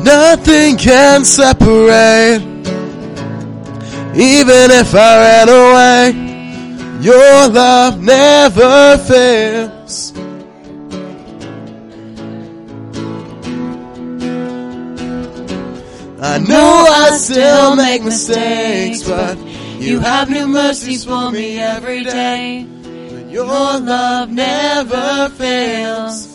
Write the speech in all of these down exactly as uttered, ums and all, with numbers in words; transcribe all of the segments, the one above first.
Nothing can separate. Even if I ran away, your love never fails. I know I still make mistakes, but you have new mercies for me every day. But your love never fails.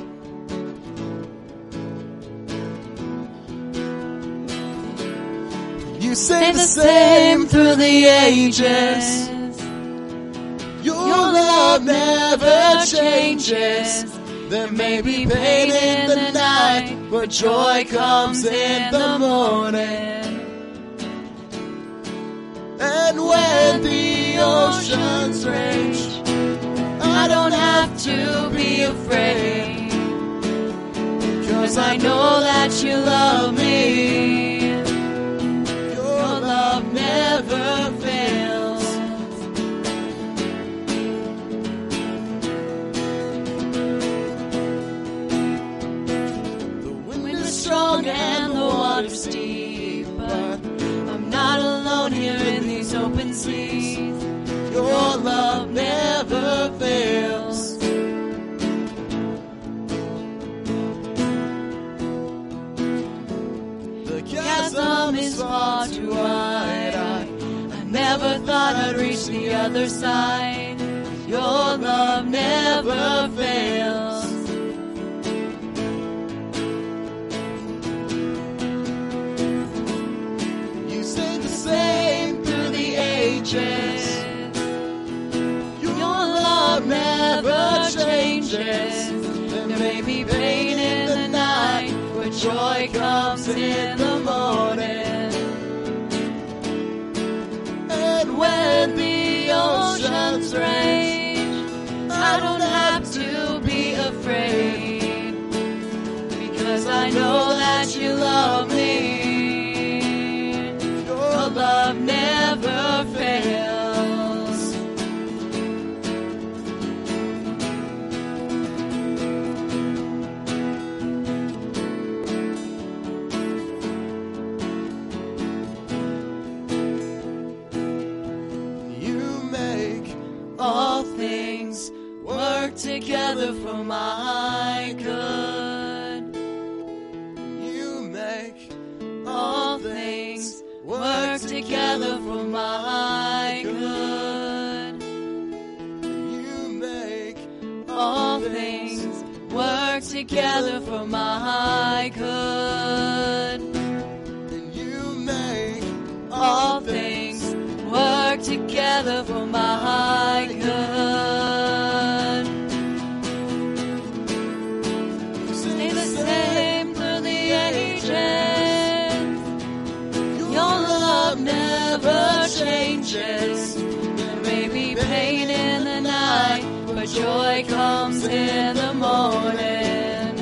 You stay the same through the ages. Your love never changes. There may be pain in the night, but joy comes in the morning. And when the oceans rage, I don't have to be afraid, 'cause I know that you love me. Your love never fails. Strong and the water's deep, but I'm not alone here in these open seas. Your love never fails. The chasm is far too wide. I, I never thought I'd reach the other side. Your love never fails. Same through the ages. Your love never changes. There may be pain in the night, but joy comes in the morning. And when the oceans rage, I don't have to be afraid, because I know that you love me. Love never fails. You make all things work together for my good. You make all things work together for my good. You make all things work together for my good. And you make all things work together for my good. You stay the same through the ages. Never changes. There may be pain in the night, but joy comes in the morning.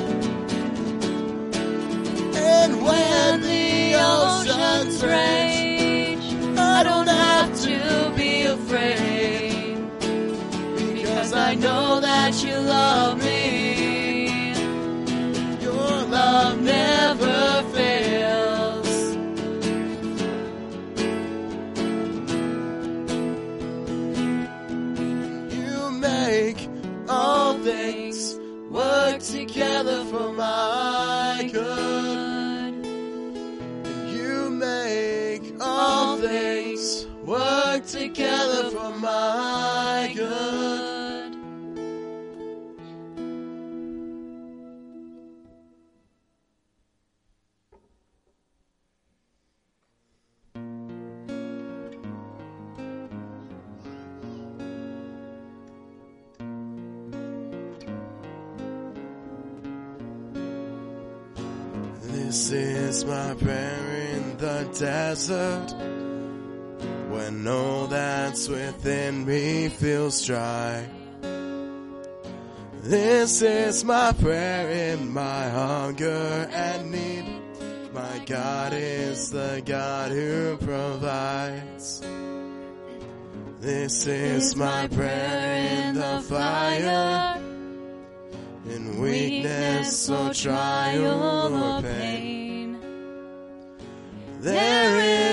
And when the oceans rage, I don't have to be afraid, because I know that you love me. Your love never fails. All things work together for my good. And you make all things work together for my good. This is my prayer in the desert, when all that's within me feels dry. This is my prayer in my hunger and need. My God is the God who provides. This is my prayer in the fire, in weakness or trial or pain.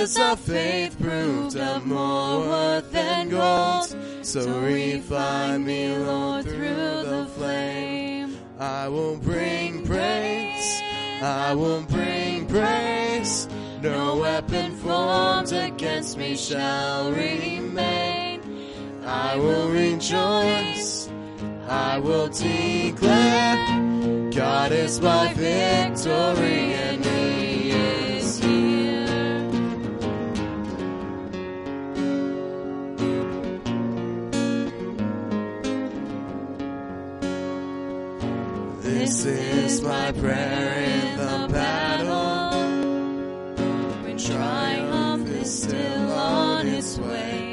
years of faith proved of more worth than gold. So refine me, Lord, through the flame. I will bring praise, I will bring praise. No weapon formed against me shall remain. I will rejoice, I will declare, God is my victory and He is here. This is my prayer in the battle, when triumph is still on its way.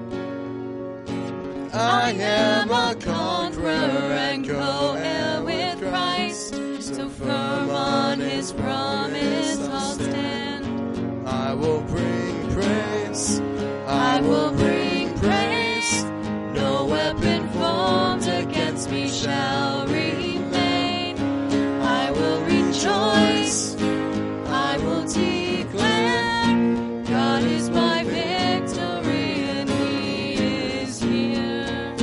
I am a conqueror and co-heir with Christ, so firm on His promise I'll stand. I will bring praise, I will bring praise. No weapon formed against me shall remain. I will rejoice, I will declare, God is my victory and He is here.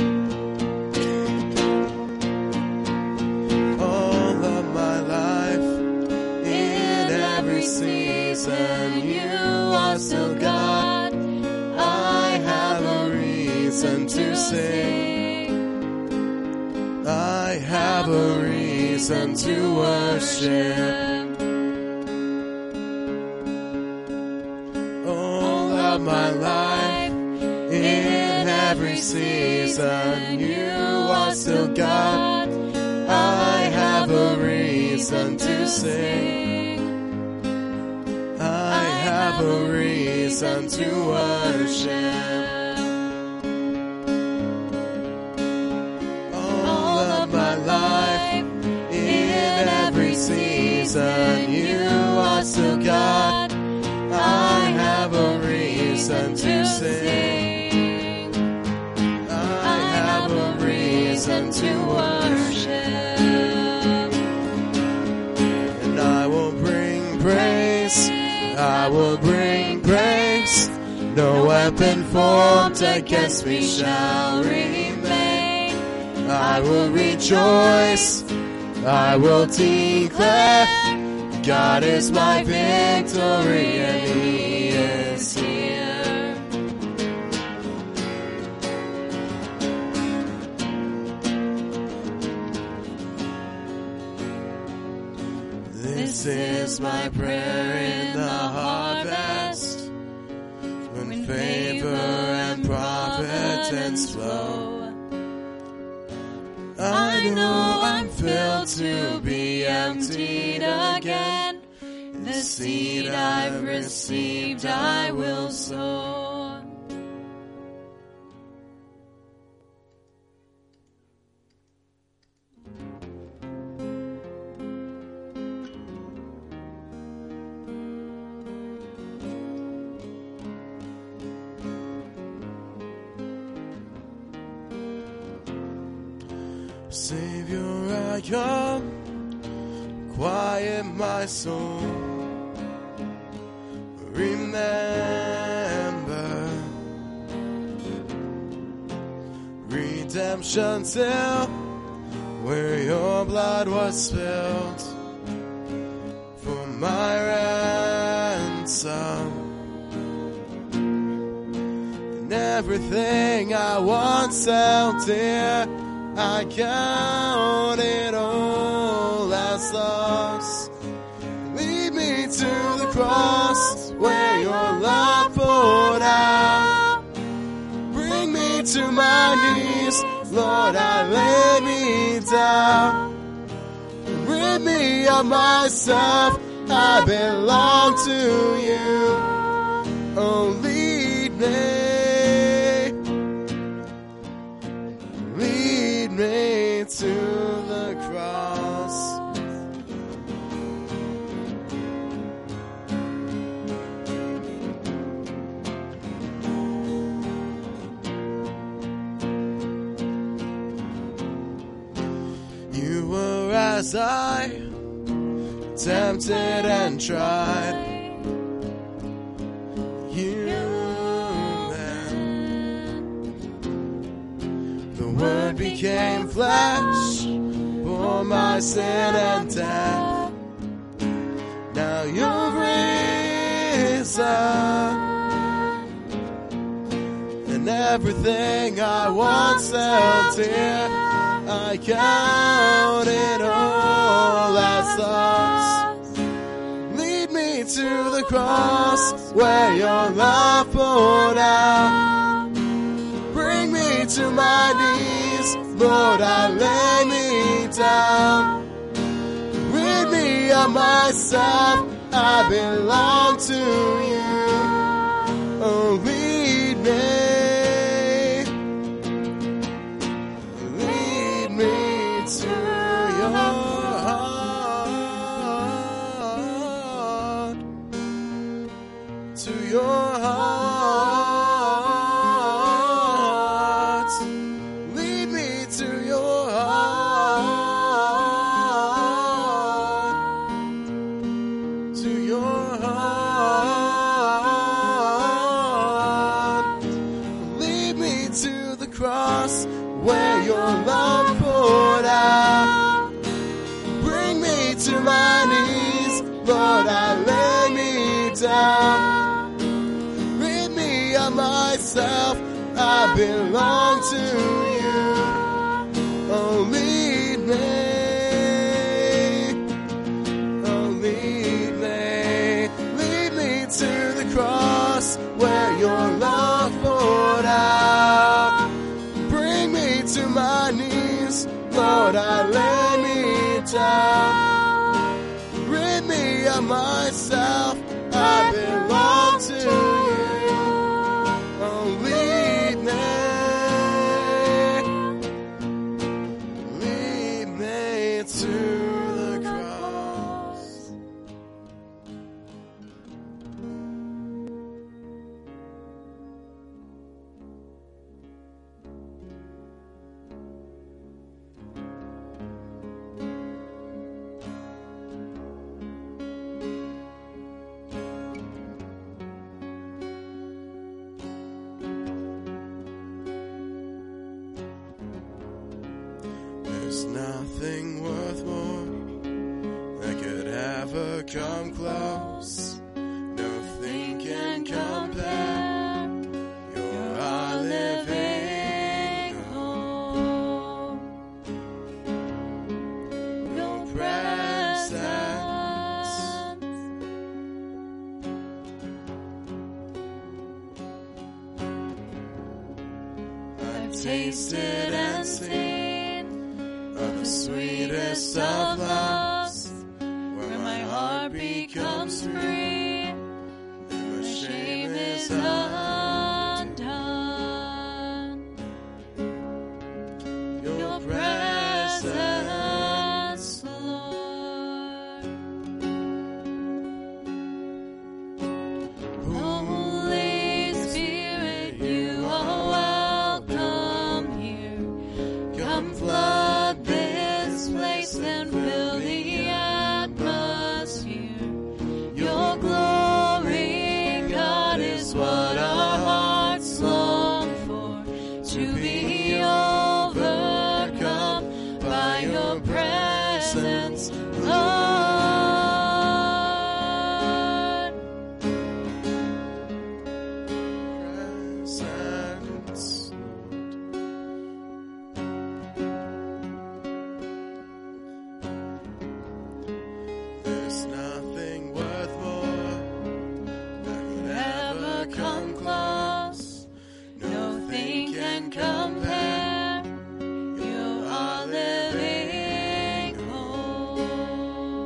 All of my life, in every season, you are still God. I have a reason to sing. I have a reason to worship. All of my life, in every season, you are still God. I have a reason to sing. I have a reason to worship. All of my life, in every season, you are still God. I have a reason to sing. I have a reason to worship. And I will bring praise, I will bring praise. No weapon formed against me shall remain. I will rejoice, I will declare, God is my victory and He is here. This is my prayer in the harvest, when favor and providence flow. I know I'm filled to be emptied again. The seed I've received I will sow. Savior, I come, quiet my soul. Remember, redemption till where your blood was spilled for my ransom. And everything I once held dear, I count it all as loss. Lead me to the cross where your love poured out. Bring me to my knees, Lord, I lay me down. Rid me of myself, I belong to you. Oh, lead me. Me to the cross. You were as I, tempted and tried. became flesh for my sin and death. Now you've risen, and everything I once held dear, I count it all as lost. Lead me to the cross where your love poured out. Bring me to my knees, Lord, I lay me down. Rid me of myself, I belong to you. Oh, lead me, lead me to your heart, to your heart. Lead me to your heart, to your heart. Lead me to the cross where your love poured out. Bring me to my knees, Lord, I lay me down. Rid me of myself, I belong to you. Oh, lead me, oh, lead me, lead me to the cross where your love poured out. Bring me to my knees, Lord, I lay me down. Rid me of myself, I belong to you. Oh, lead me, lead me to the cross. There's nothing worth more that could ever come close. Nothing can compare. You're our living hope. Your presence, I've tasted and seen of the sweetest of loves, where my heart becomes free and my shame is undone. Your presence, Lord. Holy Spirit, you are welcome here. Come flood this place and fill the atmosphere. Your glory, God, is what our hearts long for, to be overcome by your presence, Lord. Presence. There's nothing worth more that could ever come close. Nothing can compare. You are living hope.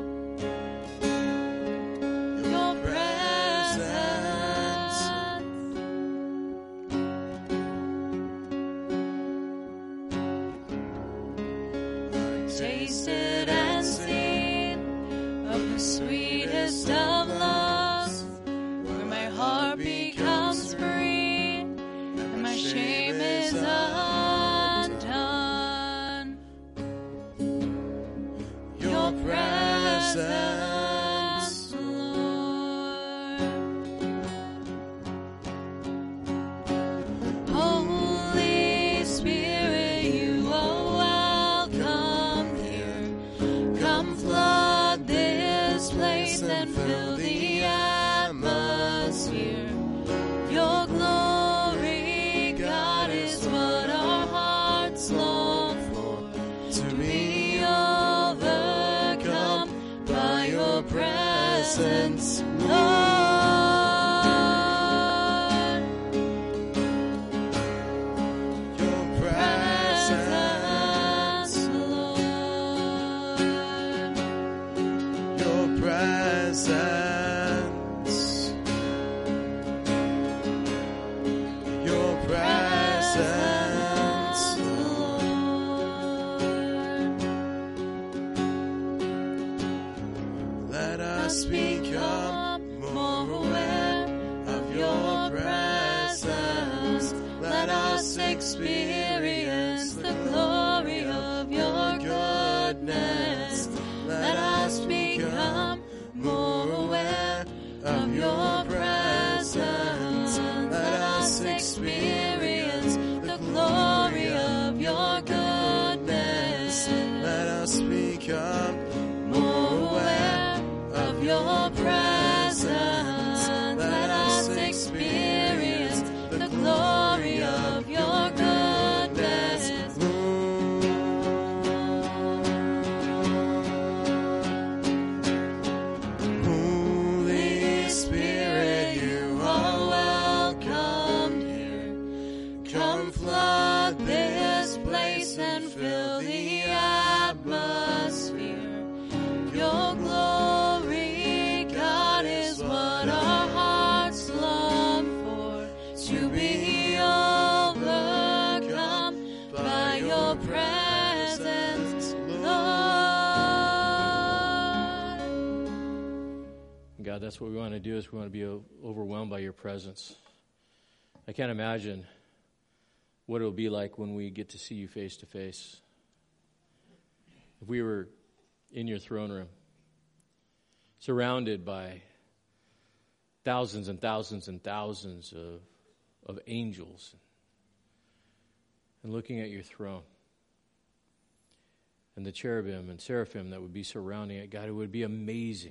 place and fill the atmosphere. Your glory, God, is what our hearts long for. To be overcome by your presence, Lord. Experience the glory of your goodness. Let us become more aware of your presence. Let us experience the glory of your goodness. Let us become more aware of your presence. Let us experience the glory of your goodness. Holy Spirit, you are welcome here. Come flood this place and fill the atmosphere. Your glory, God, is what our hearts long for. To be overcome by your presence, Lord. God, that's what we want to do, is we want to be overwhelmed by your presence. I can't imagine what it'll be like when we get to see you face to face. If we were in your throne room, surrounded by thousands and thousands and thousands of of angels, and looking at your throne, and the cherubim and seraphim that would be surrounding it. God, it would be amazing.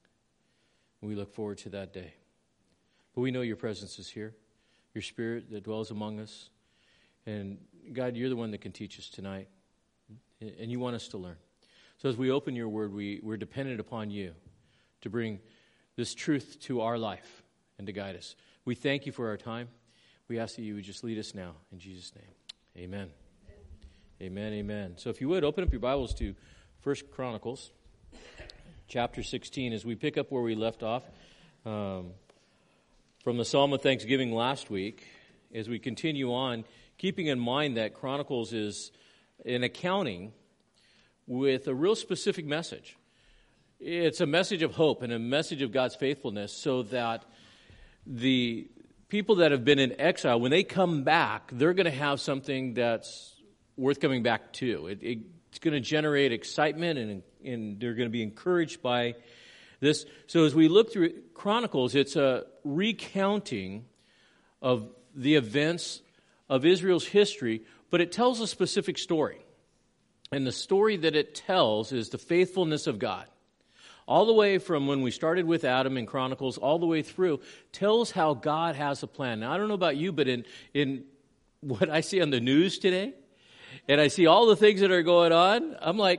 We look forward to that day. But we know your presence is here, your Spirit that dwells among us. And God, you're the one that can teach us tonight, and you want us to learn. So as we open your word, we, we're dependent upon you to bring this truth to our life and to guide us. We thank you for our time. We ask that you would just lead us now, in Jesus' name. Amen. Amen, amen. So if you would, open up your Bibles to First Chronicles, chapter sixteen, as we pick up where we left off um, from the Psalm of Thanksgiving last week. As we continue on, keeping in mind that Chronicles is an accounting with a real specific message. It's a message of hope and a message of God's faithfulness, so that the people that have been in exile, when they come back, they're going to have something that's worth coming back to. It, it, it's going to generate excitement, and, and they're going to be encouraged by this. So as we look through Chronicles, it's a recounting of the events of Israel's history, but it tells a specific story. And the story that it tells is the faithfulness of God. All the way from when we started with Adam in Chronicles, all the way through, tells how God has a plan. Now, I don't know about you, but in, in what I see on the news today, and I see all the things that are going on, I'm like,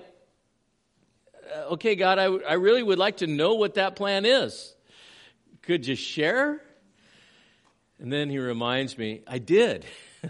okay, God, I, I really would like to know what that plan is. Could you share? And then he reminds me, I did.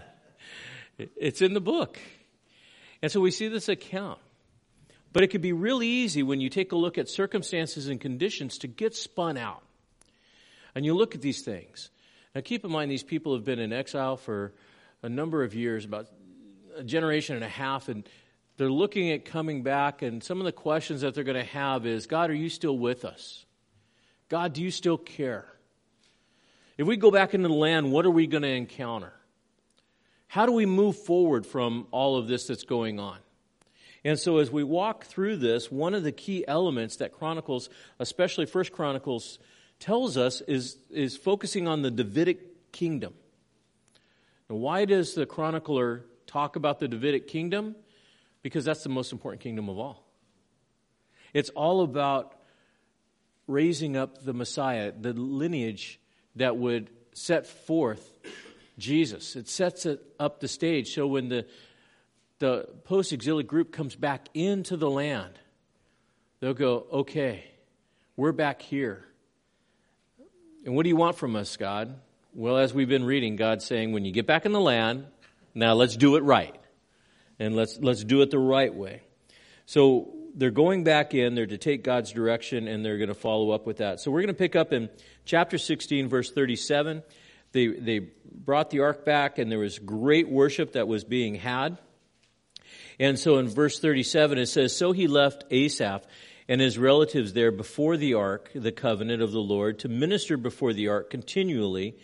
It's in the book. And so we see this account. But it can be really easy when you take a look at circumstances and conditions to get spun out. And you look at these things. Now keep in mind, these people have been in exile for a number of years, about a generation and a half, and they're looking at coming back, and some of the questions that they're going to have is, God, are you still with us? God, do you still care? If we go back into the land, what are we going to encounter? How do we move forward from all of this that's going on? And so as we walk through this, one of the key elements that Chronicles, especially First Chronicles, tells us is, is focusing on the Davidic kingdom. Now, why does the chronicler talk about the Davidic kingdom? Because that's the most important kingdom of all. It's all about raising up the Messiah, the lineage that would set forth Jesus. It sets it up the stage. So when the the post-exilic group comes back into the land, they'll go, okay, we're back here. And what do you want from us, God? Well, as we've been reading, God's saying, when you get back in the land, now let's do it right. And let's let's do it the right way. So they're going back in, they're to take God's direction, and they're going to follow up with that. So we're going to pick up in chapter sixteen, verse thirty-seven. They they brought the ark back, and there was great worship that was being had. And so in verse thirty-seven it says, so he left Asaph and his relatives there before the ark, the covenant of the Lord, to minister before the ark continually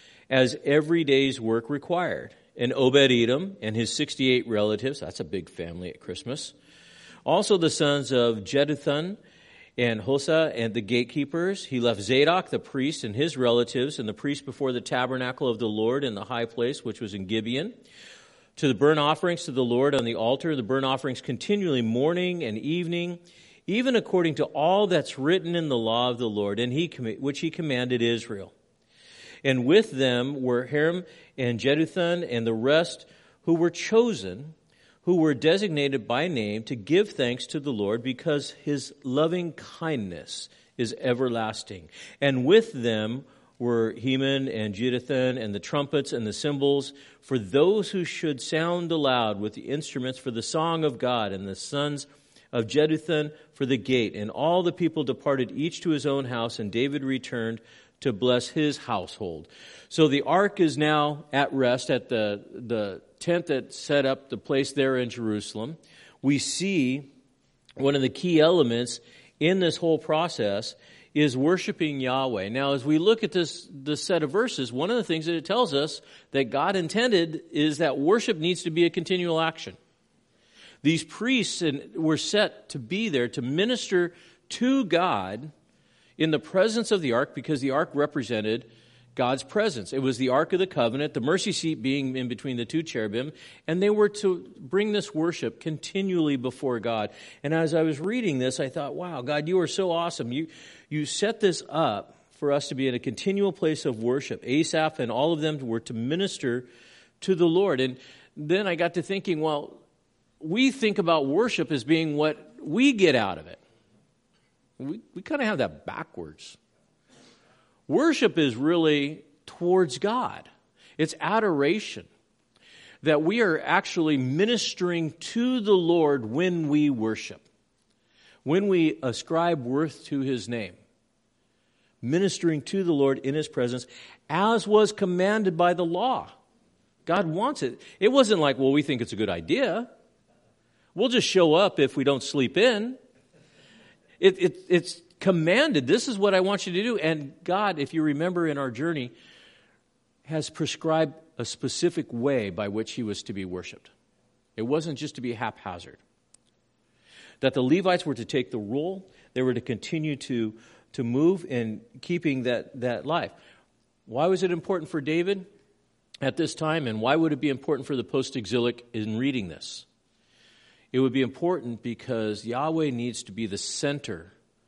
as every day's work required. And Obed-Edom and his sixty-eight relatives, that's a big family at Christmas. Also the sons of Jeduthun and Hosa and the gatekeepers. He left Zadok the priest and his relatives and the priest before the tabernacle of the Lord in the high place, which was in Gibeon. To the burnt offerings to the Lord on the altar, the burnt offerings continually morning and evening, even according to all that's written in the law of the Lord, and he which he commanded Israel. And with them were Hiram and Jeduthun and the rest who were chosen, who were designated by name to give thanks to the Lord, because his loving kindness is everlasting. And with them were Heman and Jeduthun and the trumpets and the cymbals, for those who should sound aloud with the instruments for the song of God, and the sons of Jeduthun for the gate. And all the people departed each to his own house, and David returned to bless his household. So the ark is now at rest at the, the tent that set up the place there in Jerusalem. We see one of the key elements in this whole process is worshiping Yahweh. Now, as we look at this, this set of verses, one of the things that it tells us that God intended is that worship needs to be a continual action. These priests were set to be there to minister to God in the presence of the ark, because the ark represented God's presence. It was the Ark of the Covenant, the mercy seat being in between the two cherubim, and they were to bring this worship continually before God. And as I was reading this, I thought, wow, God, you are so awesome. You you set this up for us to be in a continual place of worship. Asaph and all of them were to minister to the Lord. And then I got to thinking, well, we think about worship as being what we get out of it. We, we kind of have that backwards. Worship is really towards God. It's adoration. That we are actually ministering to the Lord when we worship. When we ascribe worth to His name. Ministering to the Lord in His presence, as was commanded by the law. God wants it. It wasn't like, well, we think it's a good idea. We'll just show up if we don't sleep in. It, it, it's commanded. This is what I want you to do. And God, if you remember in our journey, has prescribed a specific way by which He was to be worshipped. It wasn't just to be haphazard. That the Levites were to take the role. They were to continue to, to move in keeping that, that life. Why was it important for David at this time? And why would it be important for the post-exilic in reading this? It would be important because Yahweh needs to be the center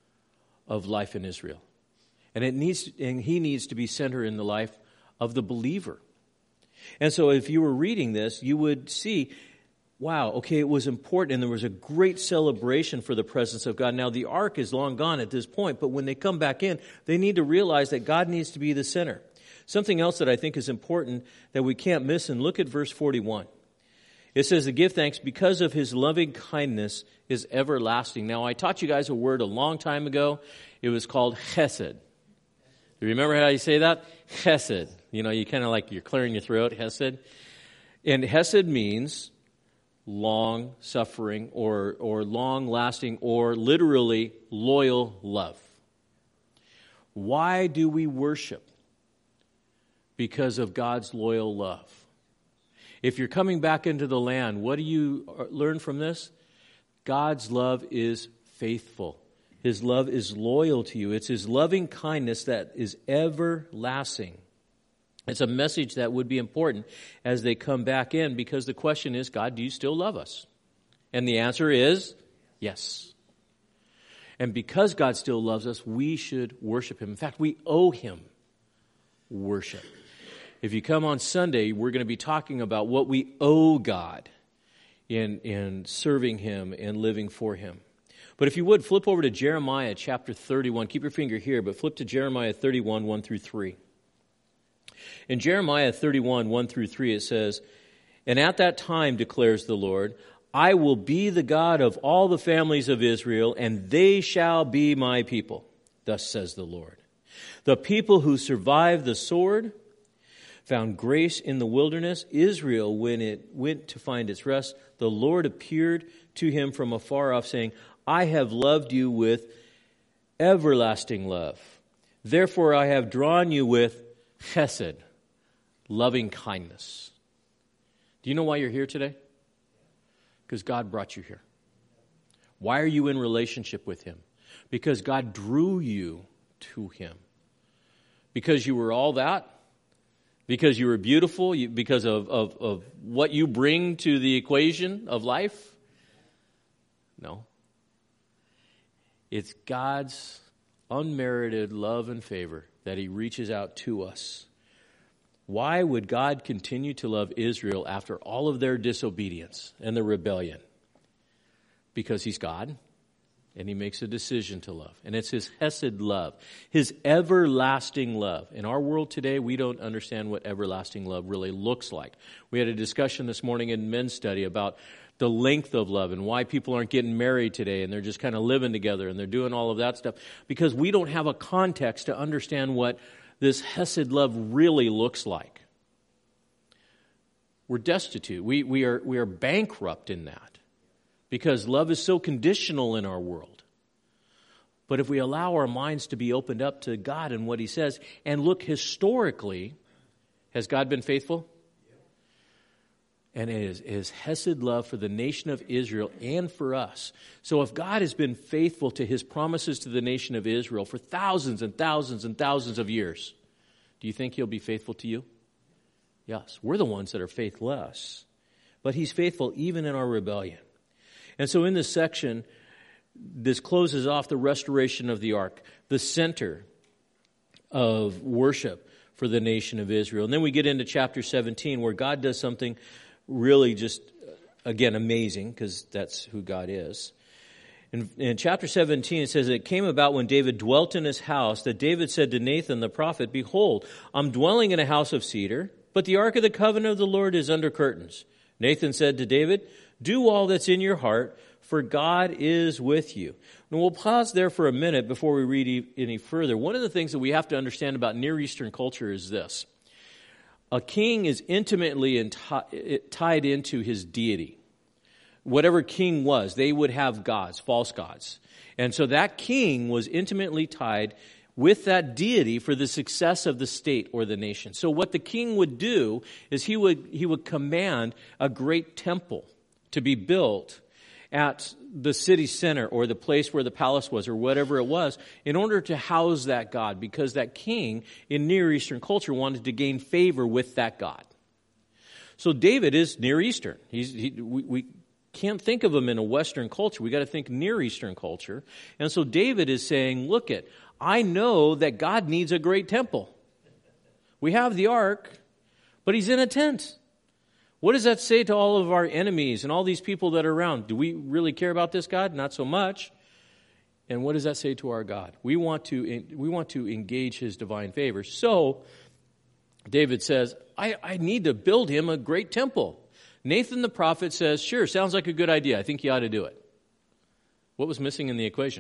of life in Israel. And it needs, and He needs to be center in the life of the believer. And so if you were reading this, you would see, wow, okay, it was important, and there was a great celebration for the presence of God. Now, the ark is long gone at this point, but when they come back in, they need to realize that God needs to be the center. Something else that I think is important that we can't miss, and look at verse forty-one. It says to give thanks because of His loving kindness is everlasting. Now, I taught you guys a word a long time ago. It was called chesed. Do you remember how you say that? Chesed. You know, you kind of like you're clearing your throat, chesed. And chesed means long suffering or, or long lasting or literally loyal love. Why do we worship? Because of God's loyal love. If you're coming back into the land, what do you learn from this? God's love is faithful. His love is loyal to you. It's His loving kindness that is everlasting. It's a message that would be important as they come back in, because the question is, God, do you still love us? And the answer is yes. And because God still loves us, we should worship him. In fact, we owe him worship. If you come on Sunday, we're going to be talking about what we owe God in, in serving him and living for him. But if you would, flip over to Jeremiah chapter thirty-one. Keep your finger here, but flip to Jeremiah thirty-one, one through three. In Jeremiah thirty-one, one through three, it says, "And at that time, declares the Lord, I will be the God of all the families of Israel, and they shall be my people. Thus says the Lord. The people who survived the sword found grace in the wilderness. Israel, when it went to find its rest, the Lord appeared to him from afar off, saying, I have loved you with everlasting love. Therefore I have drawn you with chesed, loving kindness." Do you know why you're here today? Because God brought you here. Why are you in relationship with him? Because God drew you to him. Because you were all that? Because you were beautiful? You, because of, of, of what you bring to the equation of life? No. It's God's unmerited love and favor that he reaches out to us. Why would God continue to love Israel after all of their disobedience and their rebellion? Because he's God, and he makes a decision to love. And it's his hesed love, his everlasting love. In our world today, we don't understand what everlasting love really looks like. We had a discussion this morning in men's study about the length of love and why people aren't getting married today and they're just kind of living together and they're doing all of that stuff because we don't have a context to understand what this hesed love really looks like. We're destitute. We, we are, we are bankrupt in that because love is so conditional in our world. But if we allow our minds to be opened up to God and what he says and look historically, has God been faithful? And it is his hesed love for the nation of Israel and for us. So if God has been faithful to his promises to the nation of Israel for thousands and thousands and thousands of years, do you think he'll be faithful to you? Yes. We're the ones that are faithless. But he's faithful even in our rebellion. And so in this section, this closes off the restoration of the ark, the center of worship for the nation of Israel. And then we get into chapter seventeen where God does something really just, again, amazing, because that's who God is. In, in chapter seventeen, it says, "It came about when David dwelt in his house that David said to Nathan the prophet, Behold, I'm dwelling in a house of cedar, but the ark of the covenant of the Lord is under curtains. Nathan said to David, Do all that's in your heart, for God is with you." And we'll pause there for a minute before we read any further. One of the things that we have to understand about Near Eastern culture is this. A king is intimately enti- tied into his deity. Whatever king was, they would have gods, false gods. And so that king was intimately tied with that deity for the success of the state or the nation. So what the king would do is he would he would command a great temple to be built at the city center or the place where the palace was or whatever it was in order to house that god, because that king in Near Eastern culture wanted to gain favor with that god. So David is Near Eastern. He's, he, we, we can't think of him in a Western culture. We got to think Near Eastern culture. And so David is saying, look it, I know that God needs a great temple. We have the ark, but he's in a tent. What does that say to all of our enemies and all these people that are around? Do we really care about this God? Not so much. And what does that say to our God? We want to we want to engage his divine favor. So David says, I, I need to build him a great temple. Nathan the prophet says, sure, sounds like a good idea. I think you ought to do it. What was missing in the equation?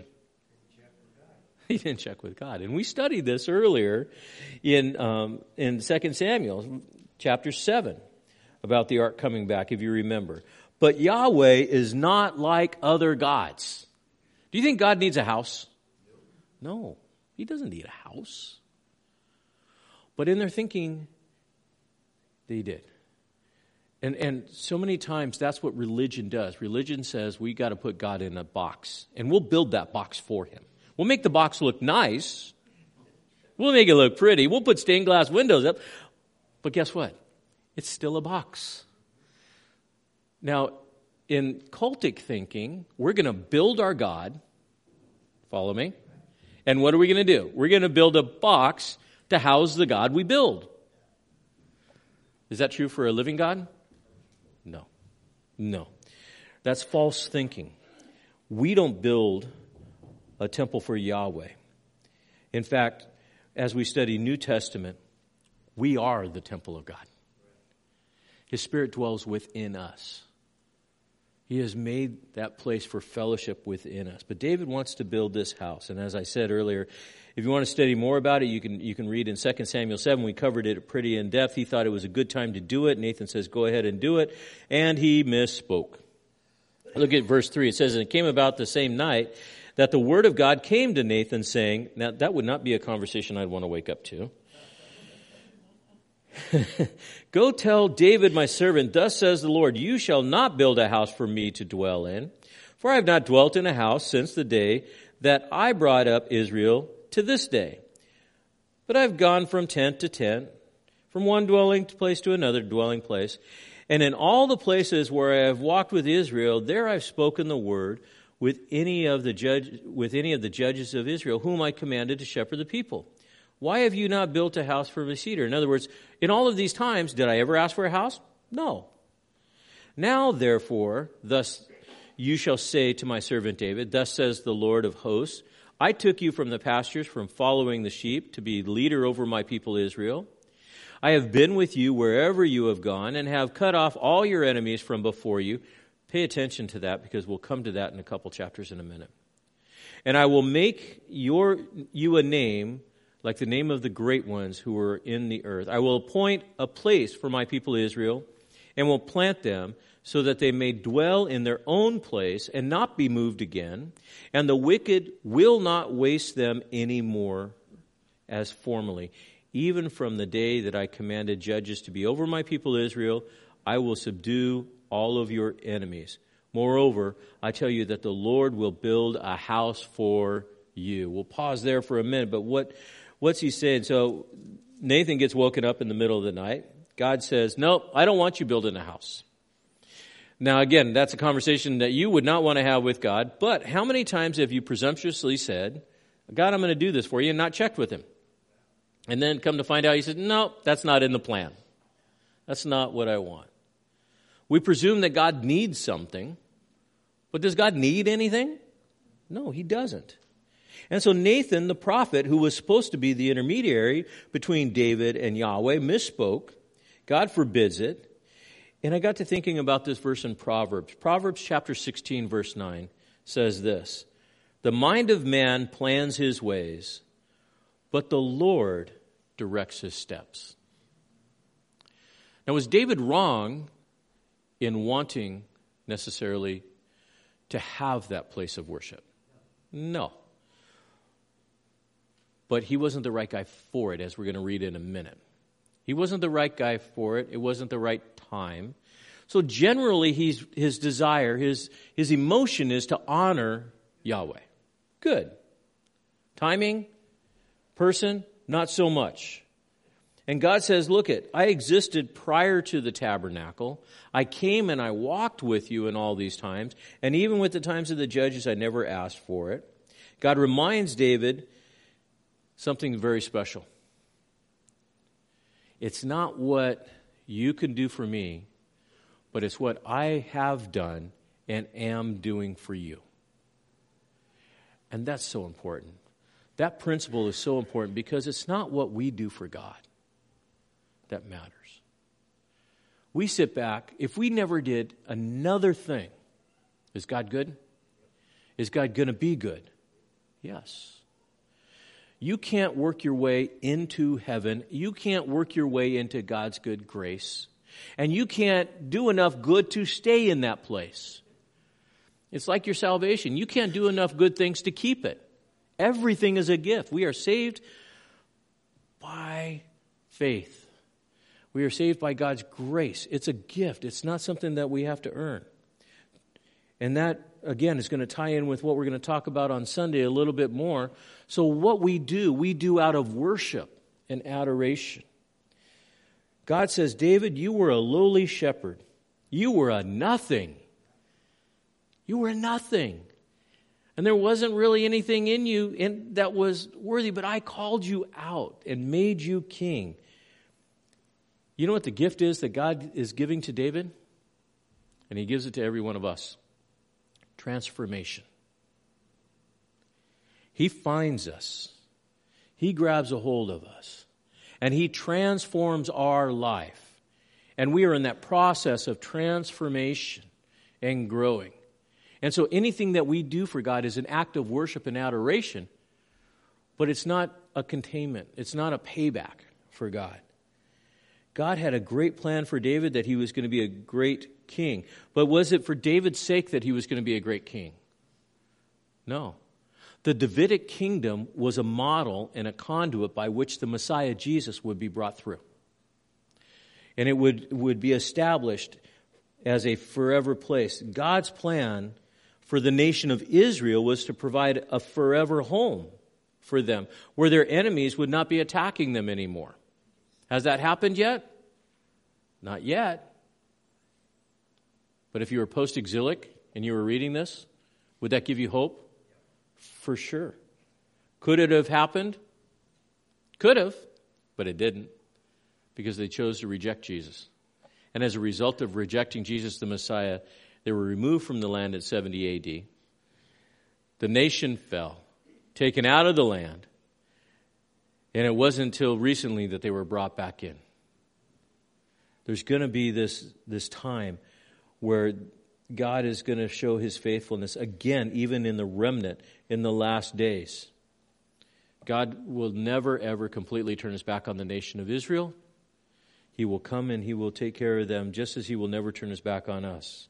He didn't check with God. And we studied this earlier in um, in Second Samuel chapter seven. About the ark coming back, if you remember. But Yahweh is not like other gods. Do you think God needs a house? No, he doesn't need a house. But in their thinking, they did. And and so many times that's what religion does. Religion says we got to put God in a box, and we'll build that box for him. We'll make the box look nice. We'll make it look pretty. We'll put stained glass windows up. But guess what? It's still a box. Now, in cultic thinking, we're going to build our God, Follow me? And what are we going to do? We're going to build a box to house the God we build. Is that true for a living God? No. No. That's false thinking. We don't build a temple for Yahweh. In fact, as we study New Testament, we are the temple of God. His Spirit dwells within us. He has made that place for fellowship within us. But David wants to build this house. And as I said earlier, if you want to study more about it, you can you can read in Second Samuel seven. We covered it pretty in depth. He thought it was a good time to do it. Nathan says, go ahead and do it. And he misspoke. Look at verse three. It says, and it came about the same night that the word of God came to Nathan saying, now that would not be a conversation I'd want to wake up to. Go tell David my servant, thus says the Lord, you shall not build a house for me to dwell in, for I have not dwelt in a house since the day that I brought up Israel to this day. But I have gone from tent to tent, from one dwelling place to another dwelling place, and in all the places where I have walked with Israel, there I have spoken the word with any of the judge, with any of the judges of Israel, whom I commanded to shepherd the people. Why have you not built a house for me cedar? In other words, in all of these times, did I ever ask for a house? No. Now, therefore, thus you shall say to my servant David, thus says the Lord of hosts, I took you from the pastures, from following the sheep, to be leader over my people Israel. I have been with you wherever you have gone, and have cut off all your enemies from before you. Pay attention to that, because we'll come to that in a couple chapters in a minute. And I will make your you a name like the name of the great ones who are in the earth. I will appoint a place for my people Israel, and will plant them so that they may dwell in their own place and not be moved again. And the wicked will not waste them any more as formerly. Even from the day that I commanded judges to be over my people Israel, I will subdue all of your enemies. Moreover, I tell you that the Lord will build a house for you. We'll pause there for a minute, but what what's he saying? So Nathan gets woken up in the middle of the night. God says, no, I don't want you building a house. Now, again, that's a conversation that you would not want to have with God, but how many times have you presumptuously said, God, I'm going to do this for you, and not checked with him? And then come to find out, he said, no, that's not in the plan. That's not what I want. We presume that God needs something, but does God need anything? No, he doesn't. And so Nathan, the prophet, who was supposed to be the intermediary between David and Yahweh, misspoke. God forbids it. And I got to thinking about this verse in Proverbs. Proverbs chapter sixteen, verse nine says this, the mind of man plans his ways, but the Lord directs his steps. Now, was David wrong in wanting necessarily to have that place of worship? No. But he wasn't the right guy for it, as we're going to read in a minute. He wasn't the right guy for it. It wasn't the right time. So generally, he's, his desire, his, his emotion is to honor Yahweh. Good. Timing, person, not so much. And God says, look it, I existed prior to the tabernacle. I came and I walked with you in all these times. And even with the times of the judges, I never asked for it. God reminds David something very special. It's not what you can do for me, but it's what I have done and am doing for you. And that's so important. That principle is so important because it's not what we do for God that matters. We sit back. If we never did another thing, is God good? Is God going to be good? Yes. You can't work your way into heaven. You can't work your way into God's good grace. And you can't do enough good to stay in that place. It's like your salvation. You can't do enough good things to keep it. Everything is a gift. We are saved by faith. We are saved by God's grace. It's a gift. It's not something that we have to earn. And that, again, is going to tie in with what we're going to talk about on Sunday a little bit more. So what we do, we do out of worship and adoration. God says, David, you were a lowly shepherd. You were a nothing. You were nothing. And there wasn't really anything in you in, that was worthy, but I called you out and made you king. You know what the gift is that God is giving to David? And he gives it to every one of us. Transformation. He finds us. He grabs a hold of us. And he transforms our life. And we are in that process of transformation and growing. And so anything that we do for God is an act of worship and adoration, but it's not a containment. It's not a payback for God. God had a great plan for David that he was going to be a great king. But was it for David's sake that he was going to be a great king? No. The Davidic kingdom was a model and a conduit by which the Messiah Jesus would be brought through. And it would, would be established as a forever place. God's plan for the nation of Israel was to provide a forever home for them, where their enemies would not be attacking them anymore. Has that happened yet? Not yet. But if you were post-exilic and you were reading this, would that give you hope? For sure. Could it have happened? Could have, but it didn't, because they chose to reject Jesus. And as a result of rejecting Jesus the Messiah, they were removed from the land at seventy A D. The nation fell, taken out of the land, and it wasn't until recently that they were brought back in. There's going to be this, this time where God is going to show his faithfulness again, even in the remnant in the last days. God will never, ever completely turn his back on the nation of Israel. He will come and he will take care of them just as he will never turn his back on us.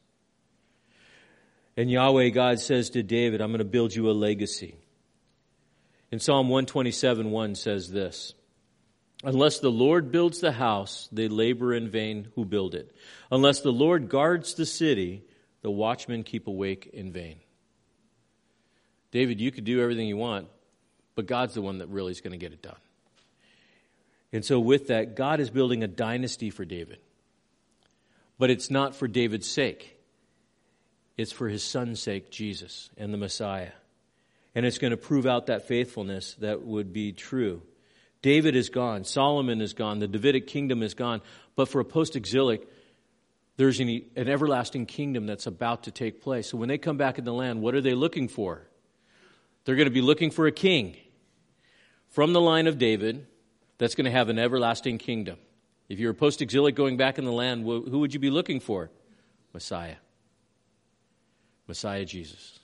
And Yahweh, God says to David, I'm going to build you a legacy. In Psalm one twenty-seven one says this, unless the Lord builds the house, they labor in vain who build it. Unless the Lord guards the city, the watchmen keep awake in vain. David, you could do everything you want, but God's the one that really is going to get it done. And so with that, God is building a dynasty for David. But it's not for David's sake. It's for his son's sake, Jesus and the Messiah. And it's going to prove out that faithfulness that would be true. David is gone. Solomon is gone. The Davidic kingdom is gone. But for a post-exilic, there's an, an everlasting kingdom that's about to take place. So when they come back in the land, what are they looking for? They're going to be looking for a king from the line of David that's going to have an everlasting kingdom. If you're a post-exilic going back in the land, who would you be looking for? Messiah. Messiah Jesus.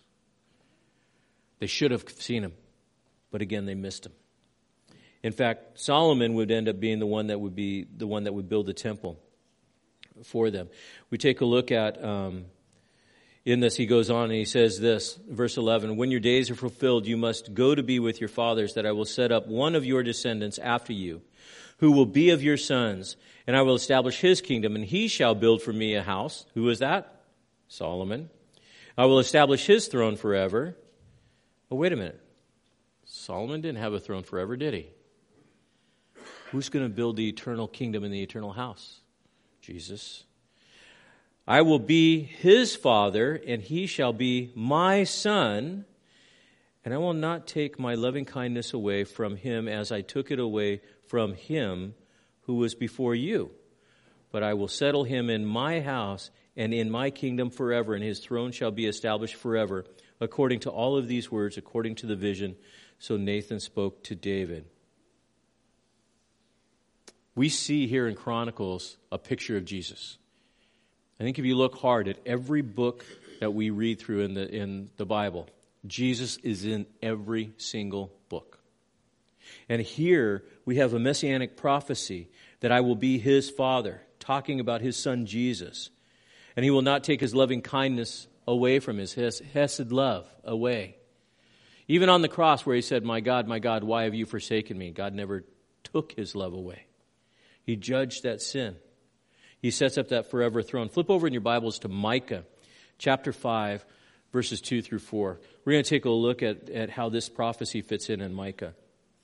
They should have seen him, but again, they missed him. In fact, Solomon would end up being the one that would be the one that would build the temple for them. We take a look at, um, in this, he goes on and he says this, verse eleven, when your days are fulfilled, you must go to be with your fathers, that I will set up one of your descendants after you, who will be of your sons, and I will establish his kingdom, and he shall build for me a house. Who is that? Solomon. I will establish his throne forever. Oh, wait a minute. Solomon didn't have a throne forever, did he? Who's going to build the eternal kingdom in the eternal house? Jesus. I will be his father, and he shall be my son, and I will not take my loving kindness away from him as I took it away from him who was before you. But I will settle him in my house and in my kingdom forever, and his throne shall be established forever, according to all of these words, according to the vision. So Nathan spoke to David. We see here in Chronicles a picture of Jesus. I think if you look hard at every book that we read through in the in the Bible, Jesus is in every single book. And here we have a messianic prophecy that I will be his father, talking about his son Jesus. And he will not take his loving kindness away from his hesed love away. Even on the cross where he said, my God, my God, why have you forsaken me? God never took his love away. He judged that sin. He sets up that forever throne. Flip over in your Bibles to Micah chapter five, verses two through four. We're going to take a look at, at how this prophecy fits in in Micah.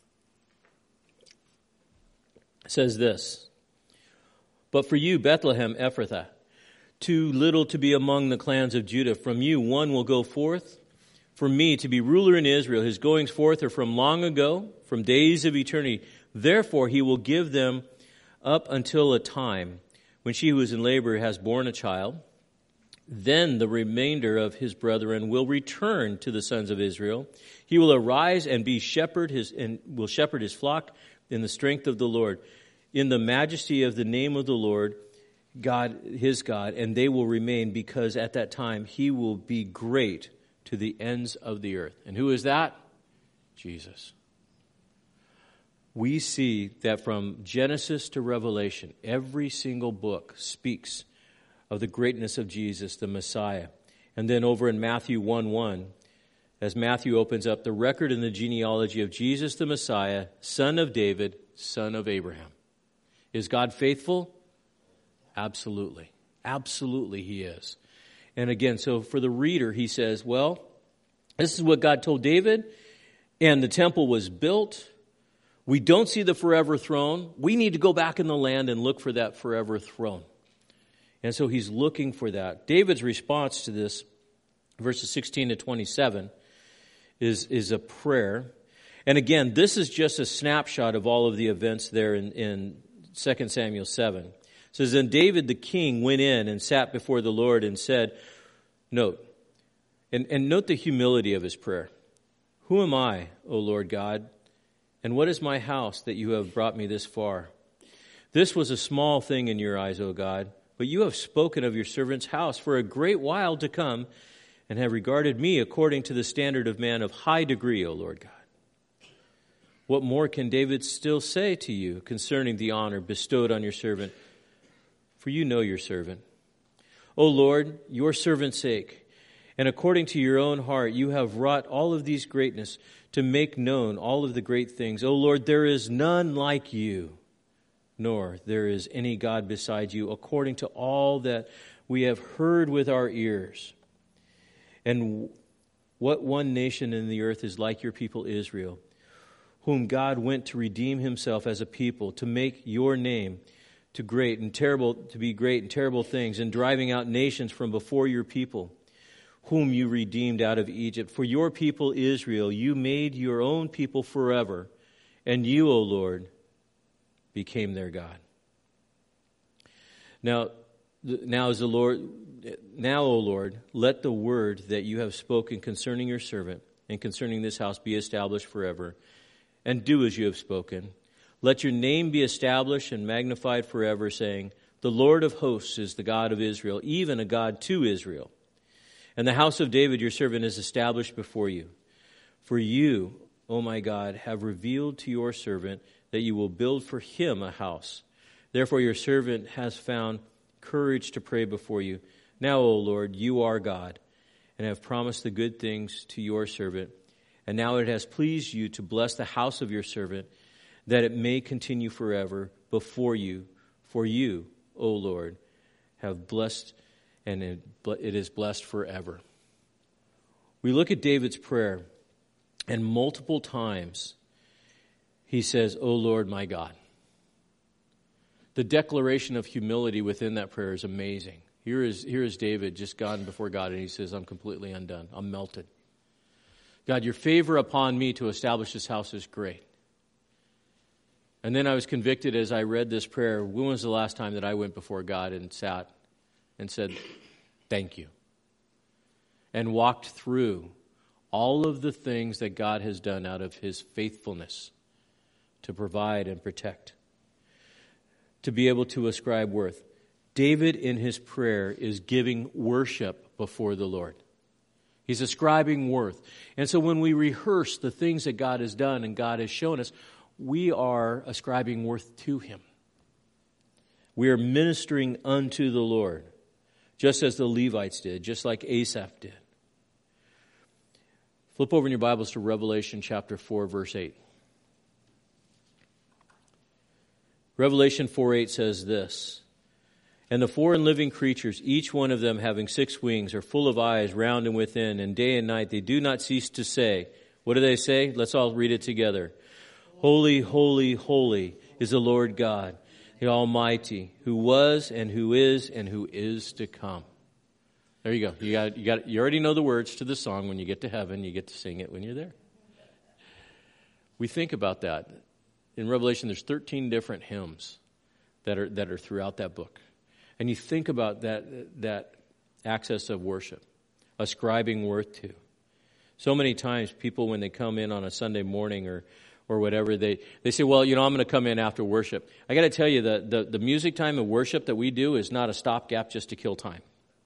It says this, but for you, Bethlehem Ephrathah, too little to be among the clans of Judah, from you one will go forth for me to be ruler in Israel. His goings forth are from long ago, from days of eternity. Therefore he will give them up until a time when she who is in labor has borne a child. Then the remainder of his brethren will return to the sons of Israel. He will arise and be shepherd his and will shepherd his flock in the strength of the Lord, in the majesty of the name of the Lord, God, his God, and they will remain, because at that time he will be great to the ends of the earth. And who is that? Jesus. We see that from Genesis to Revelation, every single book speaks of the greatness of Jesus, the Messiah. And then over in Matthew one one, as Matthew opens up the record in the genealogy of Jesus, the Messiah, son of David, son of Abraham. Is God faithful? Absolutely. Absolutely he is. And again, so for the reader, he says, well, this is what God told David, and the temple was built. We don't see the forever throne. We need to go back in the land and look for that forever throne. And so he's looking for that. David's response to this, verses sixteen to twenty-seven, is, is a prayer. And again, this is just a snapshot of all of the events there in, in Second Samuel seven. It says, then David the king went in and sat before the Lord and said, note, and, and note the humility of his prayer. Who am I, O Lord God, and what is my house that you have brought me this far? This was a small thing in your eyes, O God, but you have spoken of your servant's house for a great while to come, and have regarded me according to the standard of man of high degree, O Lord God. What more can David still say to you concerning the honor bestowed on your servant? For you know your servant. O Lord, your servant's sake, and according to your own heart, you have wrought all of these greatness to make known all of the great things. O Lord, there is none like you, nor there is any God beside you, according to all that we have heard with our ears. And what one nation in the earth is like your people Israel, whom God went to redeem himself as a people, to make your name to great and terrible, to be great and terrible things, and driving out nations from before your people, whom you redeemed out of Egypt. For your people Israel, you made your own people forever, and you, O Lord, became their God. Now, now is the Lord, now, O Lord, let the word that you have spoken concerning your servant and concerning this house be established forever. And do as you have spoken. Let your name be established and magnified forever, saying, the Lord of hosts is the God of Israel, even a God to Israel. And the house of David, your servant, is established before you. For you, O my God, have revealed to your servant that you will build for him a house. Therefore your servant has found courage to pray before you. Now, O Lord, you are God, and have promised the good things to your servant. And now it has pleased you to bless the house of your servant, that it may continue forever before you. For you, O Lord, have blessed, and it is blessed forever. We look at David's prayer, and multiple times he says, O Lord, my God. The declaration of humility within that prayer is amazing. Here is, here is David just gone before God, and he says, I'm completely undone. I'm melted. God, your favor upon me to establish this house is great. And then I was convicted as I read this prayer. When was the last time that I went before God and sat and said, thank you? And walked through all of the things that God has done out of his faithfulness to provide and protect, to be able to ascribe worth. David in his prayer is giving worship before the Lord. He's ascribing worth. And so when we rehearse the things that God has done and God has shown us, we are ascribing worth to him. We are ministering unto the Lord, just as the Levites did, just like Asaph did. Flip over in your Bibles to Revelation chapter four, verse eight. Revelation four eight says this, and the four and living creatures, each one of them having six wings, are full of eyes round and within, and day and night they do not cease to say, what do they say? Let's all read it together. Holy, holy, holy is the Lord God, the Almighty, who was and who is and who is to come. There you go. You got, you got, you already know the words to the song. When you get to heaven, you get to sing it when you're there. We think about that. In Revelation, there's thirteen different hymns that are that are throughout that book. And you think about that that access of worship, ascribing worth to. So many times people, when they come in on a Sunday morning or or whatever, they, they say, well, you know, I'm going to come in after worship. I got to tell you, the, the, the music time of worship that we do is not a stopgap just to kill time.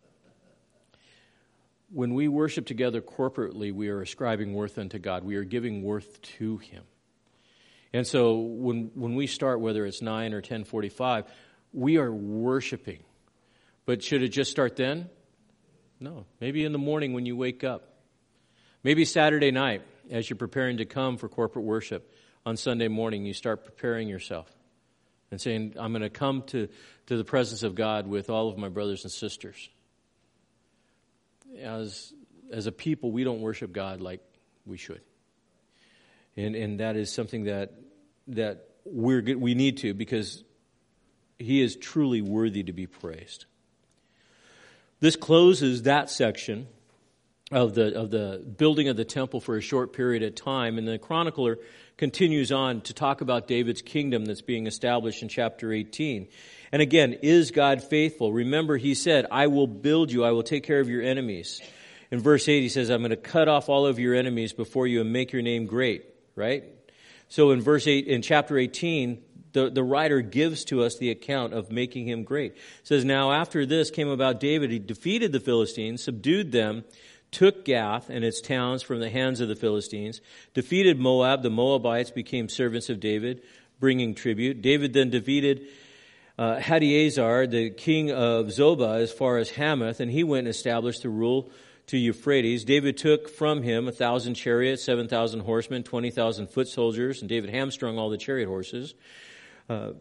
When we worship together corporately, we are ascribing worth unto God. We are giving worth to Him. And so when when we start, whether it's nine or ten forty-five, we are worshiping. But should it just start then? No. Maybe in the morning when you wake up. Maybe Saturday night as you're preparing to come for corporate worship. On Sunday morning, you start preparing yourself and saying, I'm going to come to, to the presence of God with all of my brothers and sisters. As as a people, we don't worship God like we should. And and that is something that that we're we need to, because He is truly worthy to be praised. This closes that section of the of the building of the temple for a short period of time, and the chronicler continues on to talk about David's kingdom that's being established in chapter eighteen. And again, is God faithful? Remember, He said, I will build you, I will take care of your enemies. In verse eight, He says, I'm going to cut off all of your enemies before you and make your name great. Right? So in verse eight, in chapter eighteen, the, the writer gives to us the account of making him great. It says, now after this came about David, he defeated the Philistines, subdued them, took Gath and its towns from the hands of the Philistines, defeated Moab. The Moabites became servants of David, bringing tribute. David then defeated uh, Hadaezer, the king of Zobah, as far as Hamath, and he went and established the rule to Euphrates. David took from him a thousand chariots, seven thousand horsemen, twenty thousand foot soldiers, and David hamstrung all the chariot horses, uh,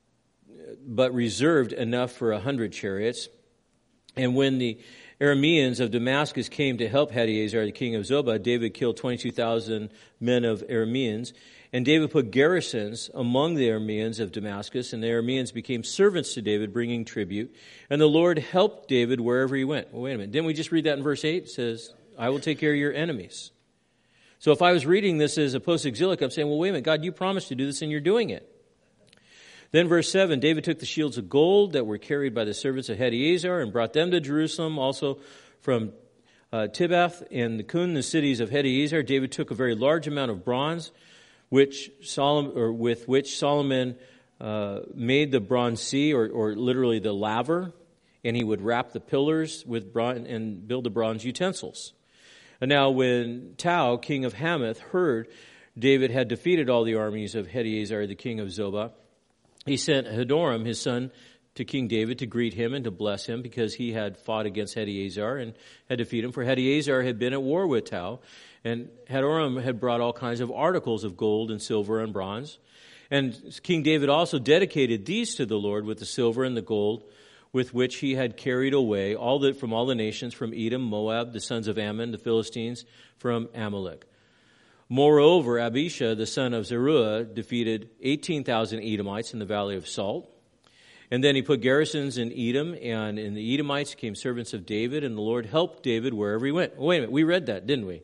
but reserved enough for a hundred chariots. And when the Arameans of Damascus came to help Hadaezer, the king of Zobah, David killed twenty-two thousand men of Arameans. And David put garrisons among the Arameans of Damascus, and the Arameans became servants to David, bringing tribute. And the Lord helped David wherever he went. Well, wait a minute. Didn't we just read that in verse eight? It says, I will take care of your enemies. So if I was reading this as a post-exilic, I'm saying, well, wait a minute, God, you promised to do this, and you're doing it. Then verse seven, David took the shields of gold that were carried by the servants of Hadaezer and brought them to Jerusalem, also from uh, Tibbath and the Kun, the cities of Hadaezer. David took a very large amount of bronze, which Solomon, or with which Solomon uh, made the bronze sea, or, or literally the laver, and he would wrap the pillars with bronze and build the bronze utensils. And now when Tau, king of Hamath, heard David had defeated all the armies of Hadaezer, the king of Zobah, he sent Hadoram, his son, to King David to greet him and to bless him, because he had fought against Hadaezer and had defeated him. For Hadaezer had been at war with Tau, and Hadoram had brought all kinds of articles of gold and silver and bronze. And King David also dedicated these to the Lord with the silver and the gold with which he had carried away all the, from all the nations, from Edom, Moab, the sons of Ammon, the Philistines, from Amalek. Moreover, Abishai, the son of Zeruiah, defeated eighteen thousand Edomites in the valley of Salt. And then he put garrisons in Edom, and in the Edomites became servants of David, and the Lord helped David wherever he went. Wait a minute, we read that, didn't we?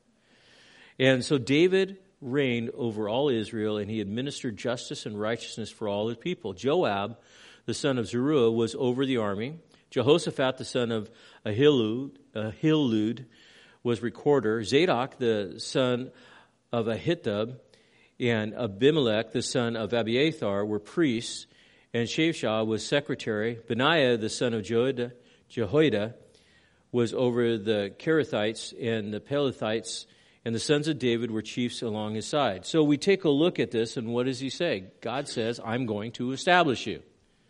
And so David reigned over all Israel, and he administered justice and righteousness for all his people. Joab, the son of Zeruiah, was over the army. Jehoshaphat, the son of Ahilud, Ahilud, was recorder. Zadok, the son of Ahitub, and Abimelech, the son of Abiathar, were priests, and Shapshah was secretary. Benaiah, the son of Jehoiada, Jehoiada was over the Kerethites and the Pelethites, and the sons of David were chiefs along his side. So we take a look at this, and what does he say? God says, I'm going to establish you.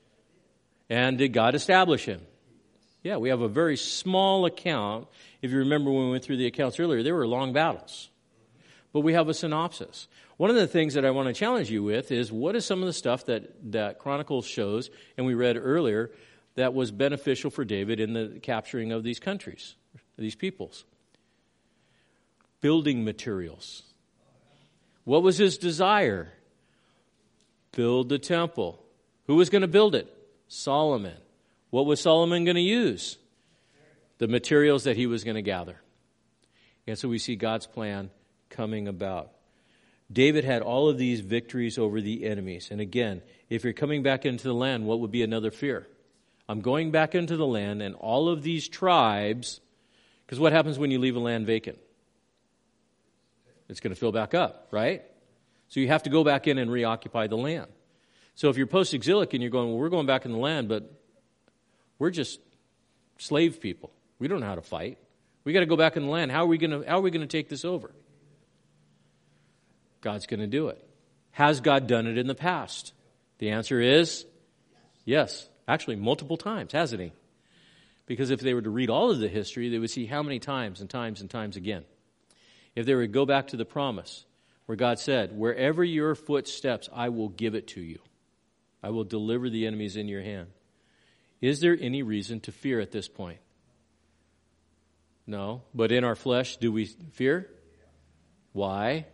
And did God establish him? Yeah, we have a very small account. If you remember when we went through the accounts earlier, there were long battles. But we have a synopsis. One of the things that I want to challenge you with is, what is some of the stuff that, that Chronicles shows, and we read earlier, that was beneficial for David in the capturing of these countries, these peoples? Building materials. What was his desire? Build the temple. Who was going to build it? Solomon. What was Solomon going to use? the materials that he was going to gather. And so we see God's plan coming about. David had all of these victories over the enemies. And again, if you're coming back into the land, what would be another fear? I'm going back into the land, and all of these tribes, because what happens when you leave a land vacant? It's going to fill back up, right? So you have to go back in and reoccupy the land. So if you're post-exilic and you're going, well, we're going back in the land, but we're just slave people. We don't know how to fight. We got to go back in the land. How are we going to, how are we going to take this over? God's going to do it. Has God done it in the past? The answer is yes. Actually, multiple times, hasn't he? Because if they were to read all of the history, they would see how many times and times and times again. If they were to go back to the promise where God said, wherever your foot steps, I will give it to you. I will deliver the enemies in your hand. Is there any reason to fear at this point? No. But in our flesh, do we fear? Why?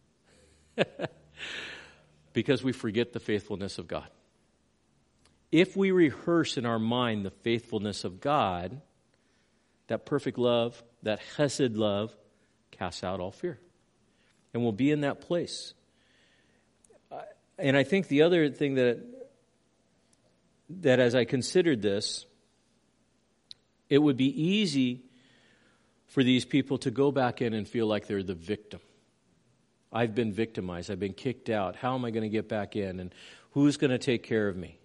Because we forget the faithfulness of God. If we rehearse in our mind the faithfulness of God, that perfect love, that chesed love, casts out all fear. And we'll be in that place. And I think the other thing that, that as I considered this, it would be easy for these people to go back in and feel like they're the victim. I've been victimized. I've been kicked out. How am I going to get back in? And who's going to take care of me?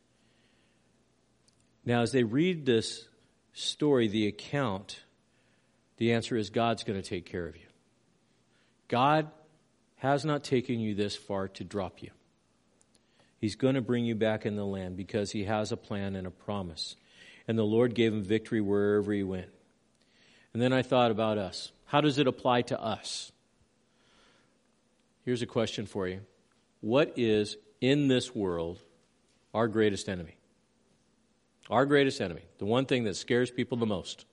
Now, as they read this story, the account, the answer is God's going to take care of you. God has not taken you this far to drop you. He's going to bring you back in the land because he has a plan and a promise. And the Lord gave him victory wherever he went. And then I thought about us. How does it apply to us? Here's a question for you. What is, in this world, our greatest enemy? Our greatest enemy. The one thing that scares people the most.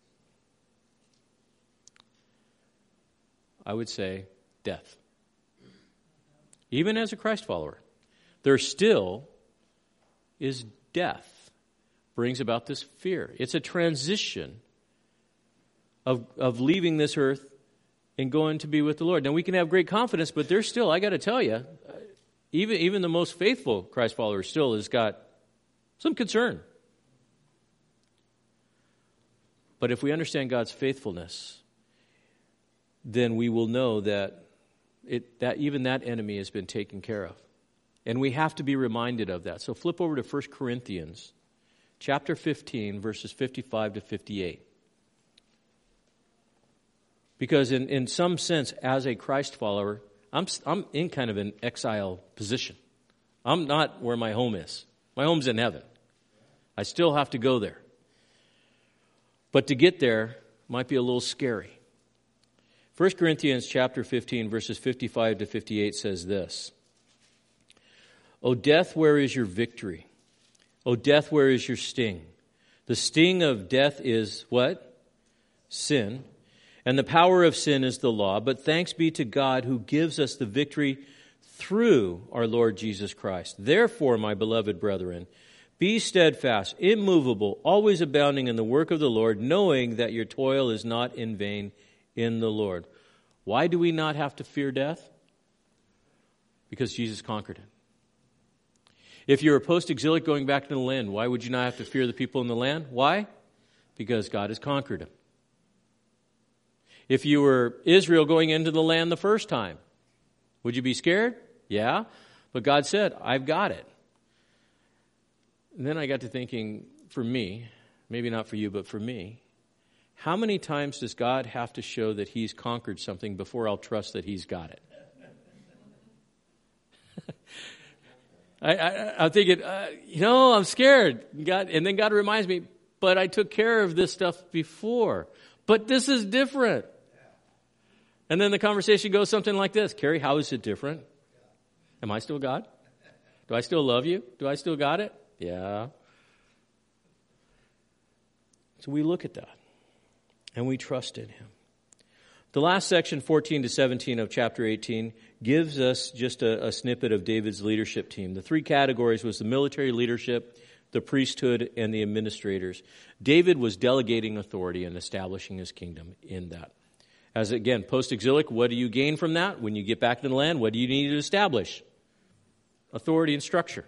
I would say death. Even as a Christ follower, there still is death. Brings about this fear. It's a transition of, of leaving this earth and going to be with the Lord. Now, we can have great confidence, but there's still, I got to tell you, even, even the most faithful Christ follower still has got some concern. But if we understand God's faithfulness, then we will know that it that even that enemy has been taken care of. And we have to be reminded of that. So flip over to First Corinthians chapter fifteen, verses fifty-five to fifty-eight. Because in, in some sense, as a Christ follower, I'm I'm in kind of an exile position. I'm not where my home is. My home's in heaven. I still have to go there. But to get there might be a little scary. First Corinthians chapter fifteen, verses fifty-five to fifty-eight says this. O death, where is your victory? O death, where is your sting? The sting of death is what? Sin. And the power of sin is the law. But thanks be to God who gives us the victory through our Lord Jesus Christ. Therefore, my beloved brethren, be steadfast, immovable, always abounding in the work of the Lord, knowing that your toil is not in vain in the Lord. Why do we not have to fear death? Because Jesus conquered it. If you're a post-exilic going back to the land, why would you not have to fear the people in the land? Why? Because God has conquered them. If you were Israel going into the land the first time, would you be scared? Yeah. But God said, I've got it. And then I got to thinking, for me, maybe not for you, but for me, how many times does God have to show that he's conquered something before I'll trust that he's got it? I, I, I'm thinking, uh, you know, I'm scared. God, and then God reminds me, but I took care of this stuff before. But this is different. And then the conversation goes something like this. Carrie, how is it different? Am I still God? Do I still love you? Do I still got it? Yeah. So we look at that. And we trust in him. The last section, fourteen to seventeen of chapter eighteen, gives us just a, a snippet of David's leadership team. The three categories was the military leadership, the priesthood, and the administrators. David was delegating authority and establishing his kingdom in that. As again, post-exilic, what do you gain from that? When you get back to the land, what do you need to establish? Authority and structure.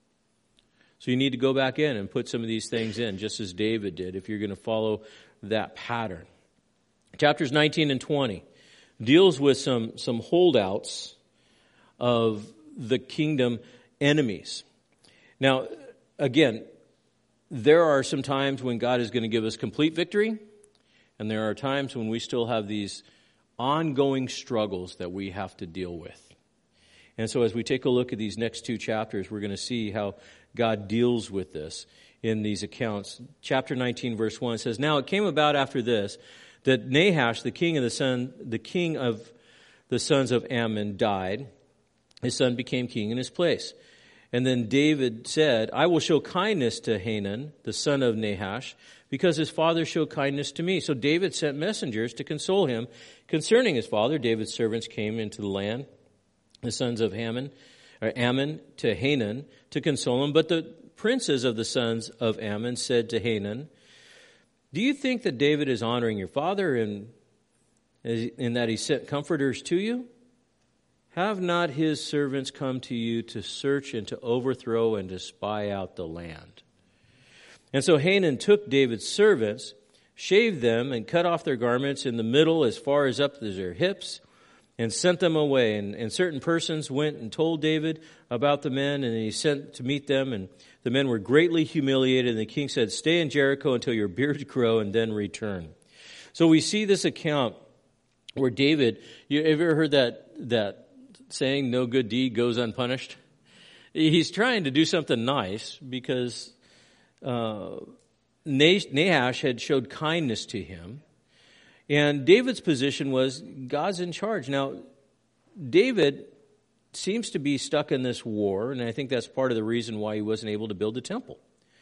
So you need to go back in and put some of these things in, just as David did, if you're going to follow that pattern. Chapters nineteen and twenty deals with some, some holdouts of the kingdom enemies. Now, again, there are some times when God is going to give us complete victory, and there are times when we still have these ongoing struggles that we have to deal with. And so as we take a look at these next two chapters, we're going to see how God deals with this in these accounts. Chapter nineteen, verse one says, "Now it came about after this that Nahash, the king of the son, the king of the sons of Ammon, died. His son became king in his place. And then David said, I will show kindness to Hanun, the son of Nahash, because his father showed kindness to me. So David sent messengers to console him concerning his father. David's servants came into the land, the sons of Ammon, or Ammon to Hanun to console him. But the princes of the sons of Ammon said to Hanun, do you think that David is honoring your father in, in that he sent comforters to you? Have not his servants come to you to search and to overthrow and to spy out the land? And so Hanun took David's servants, shaved them, and cut off their garments in the middle as far as up to their hips, and sent them away. And, and certain persons went and told David about the men, and he sent to meet them, and the men were greatly humiliated. And the king said, stay in Jericho until your beards grow, and then return. So we see this account where David, you have you ever heard that that saying, no good deed goes unpunished? He's trying to do something nice because uh, Nahash had showed kindness to him. And David's position was, God's in charge. Now, David seems to be stuck in this war, and I think that's part of the reason why he wasn't able to build a temple.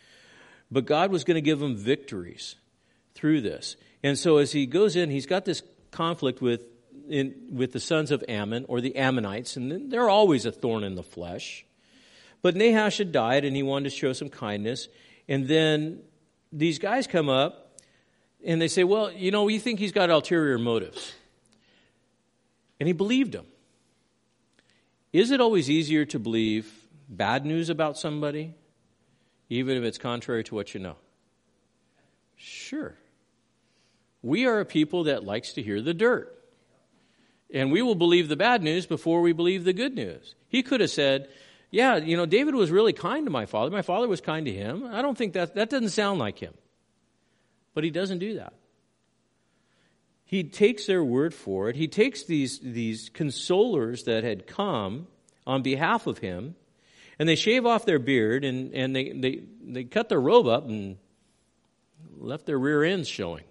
But God was going to give him victories through this. And so as he goes in, he's got this conflict with In, with the sons of Ammon, or the Ammonites, and they're always a thorn in the flesh. But Nahash had died, and he wanted to show some kindness. And then these guys come up, and they say, well, you know, we think he's got ulterior motives. And he believed them. Is it always easier to believe bad news about somebody, even if it's contrary to what you know? Sure. We are a people that likes to hear the dirt. And we will believe the bad news before we believe the good news. He could have said, yeah, you know, David was really kind to my father. My father was kind to him. I don't think that, that doesn't sound like him. But he doesn't do that. He takes their word for it. He takes these, these consolers that had come on behalf of him, and they shave off their beard, and, and they, they, they cut their robe up and left their rear ends showing.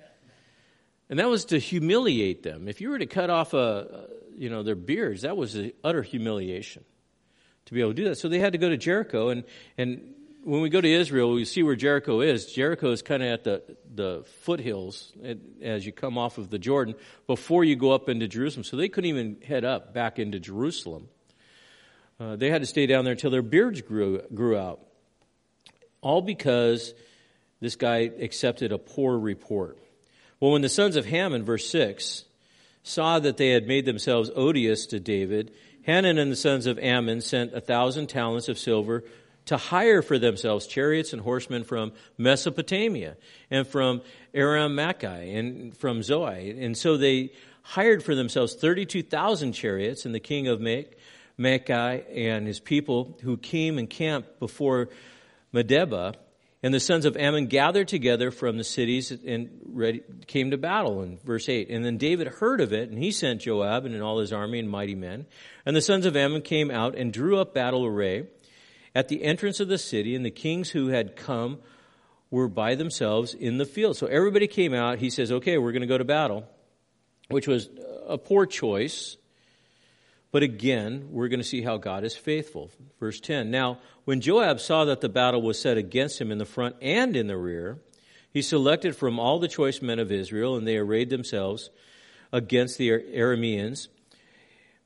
And that was to humiliate them. If you were to cut off, a, you know, their beards, that was an utter humiliation to be able to do that. So they had to go to Jericho. And, and when we go to Israel, we see where Jericho is. Jericho is kind of at the, the foothills as you come off of the Jordan before you go up into Jerusalem. So they couldn't even head up back into Jerusalem. Uh, they had to stay down there until their beards grew, grew out. All because this guy accepted a poor report. Well, when the sons of Hammon, verse six, saw that they had made themselves odious to David, Hanun and the sons of Ammon sent a thousand talents of silver to hire for themselves chariots and horsemen from Mesopotamia and from Aram-Maachah and from Zoai. And so they hired for themselves thirty-two thousand chariots, and the king of Maachah and his people who came and camped before Medeba. And the sons of Ammon gathered together from the cities and ready, came to battle in verse eight. And then David heard of it, and he sent Joab and all his army and mighty men. And the sons of Ammon came out and drew up battle array at the entrance of the city, and the kings who had come were by themselves in the field. So everybody came out. He says, okay, we're going to go to battle, which was a poor choice. But again, we're going to see how God is faithful. Verse ten, now, when Joab saw that the battle was set against him in the front and in the rear, he selected from all the choice men of Israel, and they arrayed themselves against the Arameans.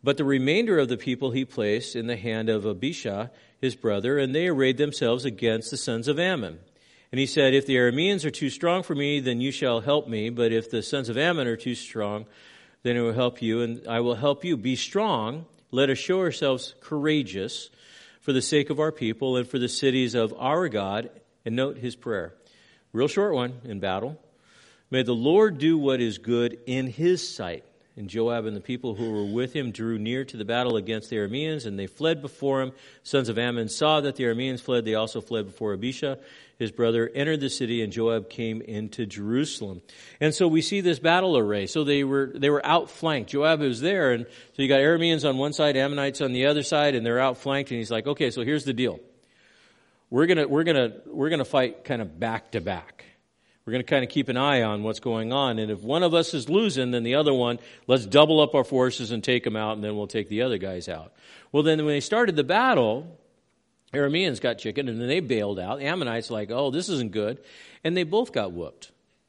But the remainder of the people he placed in the hand of Abishai, his brother, and they arrayed themselves against the sons of Ammon. And he said, if the Arameans are too strong for me, then you shall help me. But if the sons of Ammon are too strong, then I will help you, and I will help you. Be strong. Let us show ourselves courageous for the sake of our people and for the cities of our God. And note his prayer. Real short one in battle. May the Lord do what is good in his sight. And Joab and the people who were with him drew near to the battle against the Arameans, and they fled before him. Sons of Ammon saw that the Arameans fled. They also fled before Abishai, his brother, entered the city, and Joab came into Jerusalem. And so we see this battle array. So they were they were outflanked. Joab was there, and so you got Arameans on one side, Ammonites on the other side, and they're outflanked. And he's like, okay, so here's the deal. We're gonna we're gonna we're gonna fight kind of back to back. We're going to kind of keep an eye on what's going on. And if one of us is losing, then the other one, let's double up our forces and take them out, and then we'll take the other guys out. Well, then when they started the battle, Arameans got chicken, and then they bailed out. The Ammonites like, oh, this isn't good. And they both got whooped.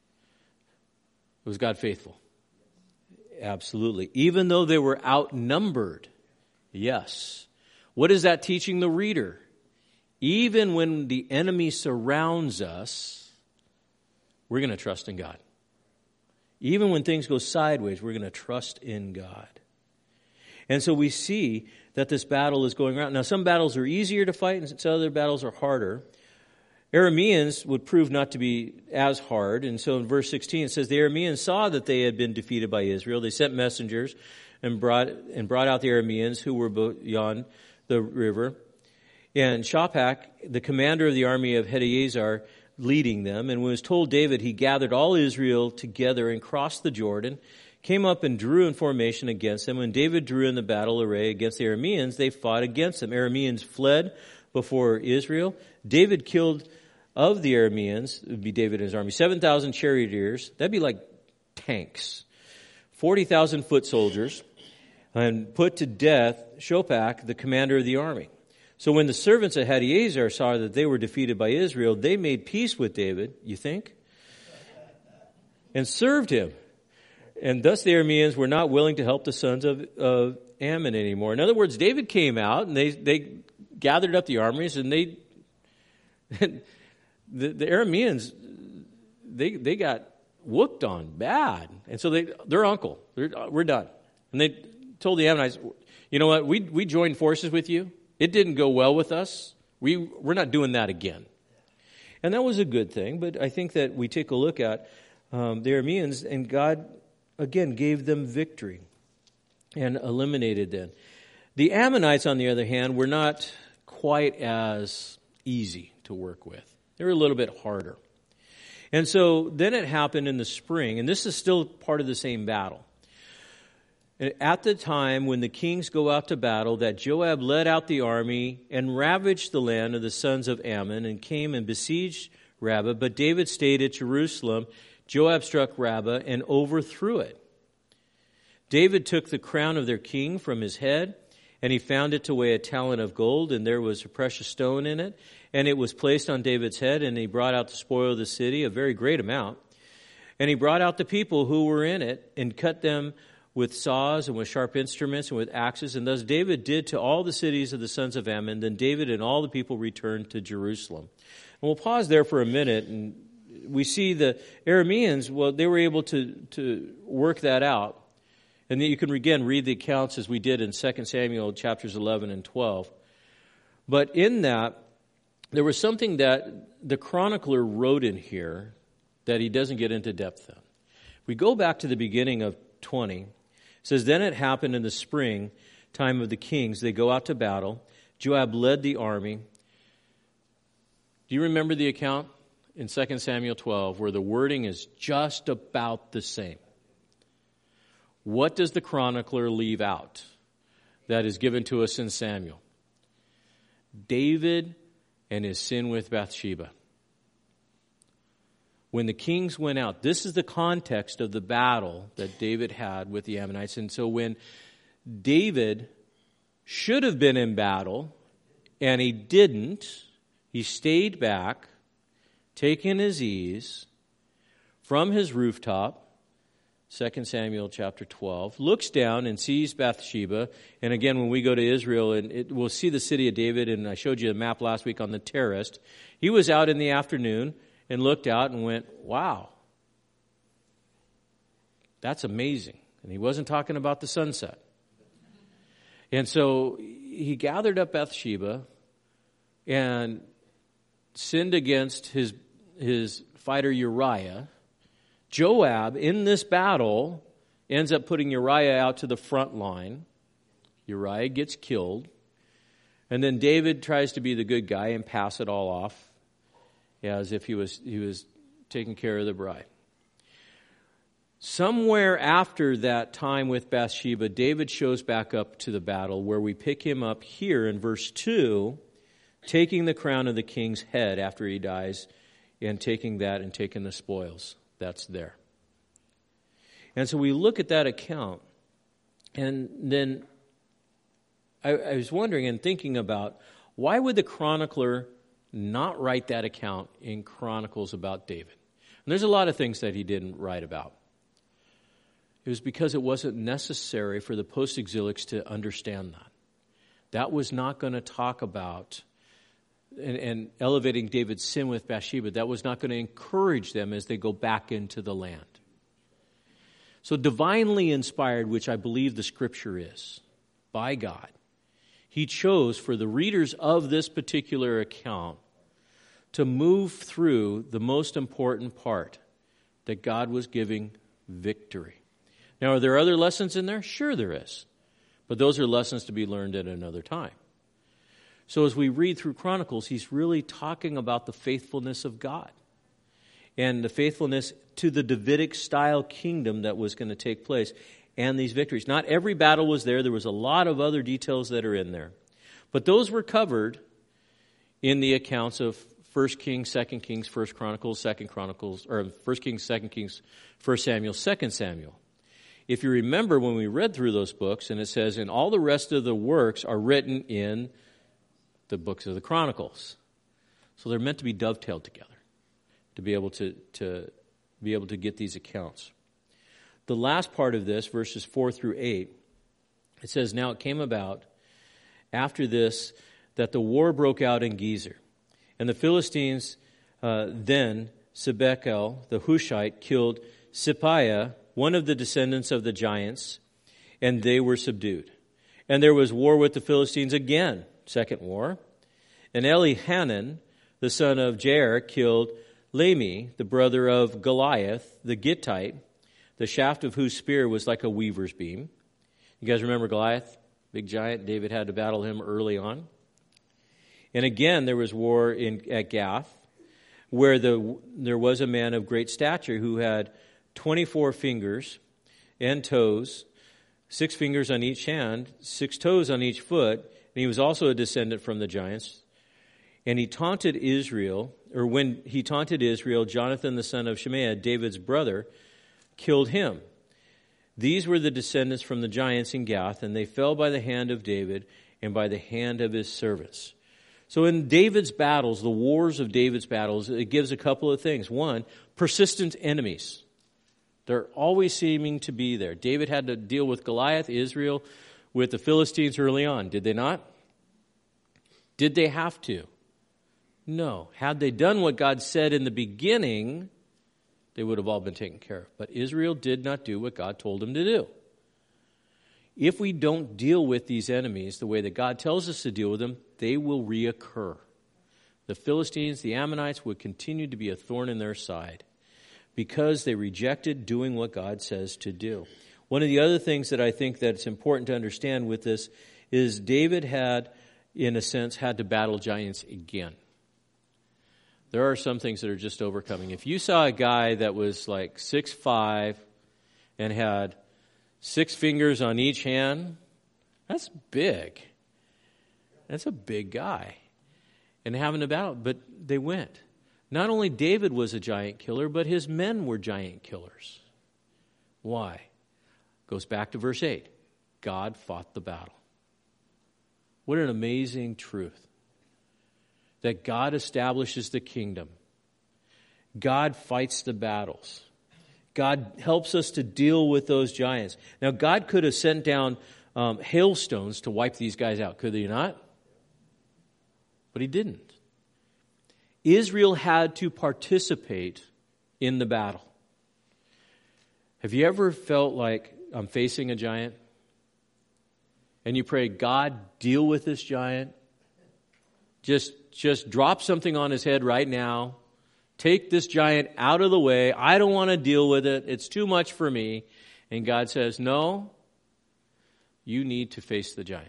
Was God faithful? Absolutely. Even though they were outnumbered. Yes. What is that teaching the reader? Even when the enemy surrounds us, we're going to trust in God. Even when things go sideways, we're going to trust in God. And so we see that this battle is going around. Now, some battles are easier to fight and some other battles are harder. Arameans would prove not to be as hard. And so in verse sixteen, it says, the Arameans saw that they had been defeated by Israel. They sent messengers and brought and brought out the Arameans who were beyond the river. And Shaphat, the commander of the army of Hadaezer, leading them, and when it was told David, he gathered all Israel together and crossed the Jordan, came up and drew in formation against them. When David drew in the battle array against the Arameans, they fought against them. Arameans fled before Israel. David killed of the Arameans, it would be David and his army, seven thousand charioteers, that'd be like tanks, forty thousand foot soldiers, and put to death Shaphat, the commander of the army. So when the servants of Hadaezer saw that they were defeated by Israel, they made peace with David, you think, and served him. And thus the Arameans were not willing to help the sons of, of Ammon anymore. In other words, David came out and they, they gathered up the armies, and they the, the Arameans they they got whooped on bad. And so they their uncle, they're, we're done. And they told the Ammonites, you know what, we we joined forces with you. It didn't go well with us. We, we're not doing that again. And that was a good thing, but I think that we take a look at um, the Arameans, and God, again, gave them victory and eliminated them. The Ammonites, on the other hand, were not quite as easy to work with. They were a little bit harder. And so then it happened in the spring, and this is still part of the same battle. At the time when the kings go out to battle, that Joab led out the army and ravaged the land of the sons of Ammon and came and besieged Rabbah. But David stayed at Jerusalem. Joab struck Rabbah and overthrew it. David took the crown of their king from his head, and he found it to weigh a talent of gold, and there was a precious stone in it. And it was placed on David's head, and he brought out the spoil of the city, a very great amount. And he brought out the people who were in it and cut them with saws and with sharp instruments and with axes. And thus David did to all the cities of the sons of Ammon. Then David and all the people returned to Jerusalem. And we'll pause there for a minute. And we see the Arameans, well, they were able to, to work that out. And then you can, again, read the accounts as we did in Second Samuel chapters eleven and twelve. But in that, there was something that the chronicler wrote in here that he doesn't get into depth in. We go back to the beginning of twenty. It says, then it happened in the spring time of the kings. They go out to battle. Joab led the army. Do you remember the account in Second Samuel twelve where the wording is just about the same? What does the chronicler leave out that is given to us in Samuel? David and his sin with Bathsheba. When the kings went out, this is the context of the battle that David had with the Ammonites. And so when David should have been in battle, and he didn't, he stayed back, taking his ease from his rooftop, Second Samuel chapter twelve, looks down and sees Bathsheba. And again, when we go to Israel, and it, we'll see the city of David, and I showed you a map last week on the terrace. He was out in the afternoon and looked out and went, wow, that's amazing. And he wasn't talking about the sunset. And so he gathered up Bathsheba and sinned against his, his fighter Uriah. Joab, in this battle, ends up putting Uriah out to the front line. Uriah gets killed. And then David tries to be the good guy and pass it all off as if he was he was taking care of the bride. Somewhere after that time with Bathsheba, David shows back up to the battle, where we pick him up here in verse two, taking the crown of the king's head after he dies, and taking that and taking the spoils. That's there. And so we look at that account, and then I, I was wondering and thinking about, why would the chronicler not write that account in Chronicles about David? And there's a lot of things that he didn't write about. It was because it wasn't necessary for the post-exilics to understand that. That was not going to talk about and, and elevating David's sin with Bathsheba. That was not going to encourage them as they go back into the land. So divinely inspired, which I believe the Scripture is, by God, he chose for the readers of this particular account to move through the most important part, that God was giving victory. Now, are there other lessons in there? Sure there is. But those are lessons to be learned at another time. So as we read through Chronicles, he's really talking about the faithfulness of God and the faithfulness to the Davidic-style kingdom that was going to take place and these victories. Not every battle was there. There was a lot of other details that are in there. But those were covered in the accounts of First Kings, Second Kings, First Chronicles, Second Chronicles, or First Kings, Second Kings, First Samuel, Second Samuel. If you remember when we read through those books, and it says, and all the rest of the works are written in the books of the Chronicles. So they're meant to be dovetailed together, to be able to, to be able to get these accounts. The last part of this, verses four through eight, it says, now it came about after this that the war broke out in Gezer. And the Philistines uh, then, Sibekel, the Hushite, killed Sippiah, one of the descendants of the giants, and they were subdued. And there was war with the Philistines again, second war. And Elihanan, the son of Jair, killed Lami, the brother of Goliath, the Gittite, the shaft of whose spear was like a weaver's beam. You guys remember Goliath? Big giant. David had to battle him early on. And again, there was war in at Gath, where the there was a man of great stature who had twenty-four fingers and toes, six fingers on each hand, six toes on each foot, and he was also a descendant from the giants. And he taunted Israel, or when he taunted Israel, Jonathan the son of Shemaiah, David's brother, killed him. These were the descendants from the giants in Gath, and they fell by the hand of David and by the hand of his servants. So in David's battles, the wars of David's battles, it gives a couple of things. One, persistent enemies. They're always seeming to be there. David had to deal with Goliath, Israel, with the Philistines early on. Did they not? Did they have to? No. Had they done what God said in the beginning, they would have all been taken care of. But Israel did not do what God told them to do. If we don't deal with these enemies the way that God tells us to deal with them, they will reoccur. The Philistines, the Ammonites, would continue to be a thorn in their side because they rejected doing what God says to do. One of the other things that I think that it's important to understand with this is David had, in a sense, had to battle giants again. There are some things that are just overcoming. If you saw a guy that was like six foot five and had six fingers on each hand, that's big. That's a big guy. And having a battle, but they went. Not only David was a giant killer, but his men were giant killers. Why? Goes back to verse eight. God fought the battle. What an amazing truth. That God establishes the kingdom. God fights the battles. God helps us to deal with those giants. Now, God could have sent down um, hailstones to wipe these guys out, could he not? But he didn't. Israel had to participate in the battle. Have you ever felt like I'm facing a giant? And you pray, God, deal with this giant. Just, just drop something on his head right now. Take this giant out of the way. I don't want to deal with it. It's too much for me. And God says, no, you need to face the giant.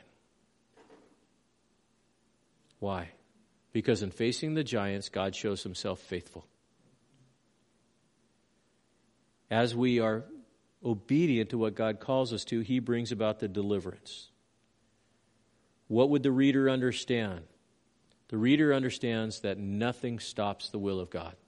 Why? Because in facing the giants, God shows himself faithful. As we are obedient to what God calls us to, he brings about the deliverance. What would the reader understand? The reader understands that nothing stops the will of God.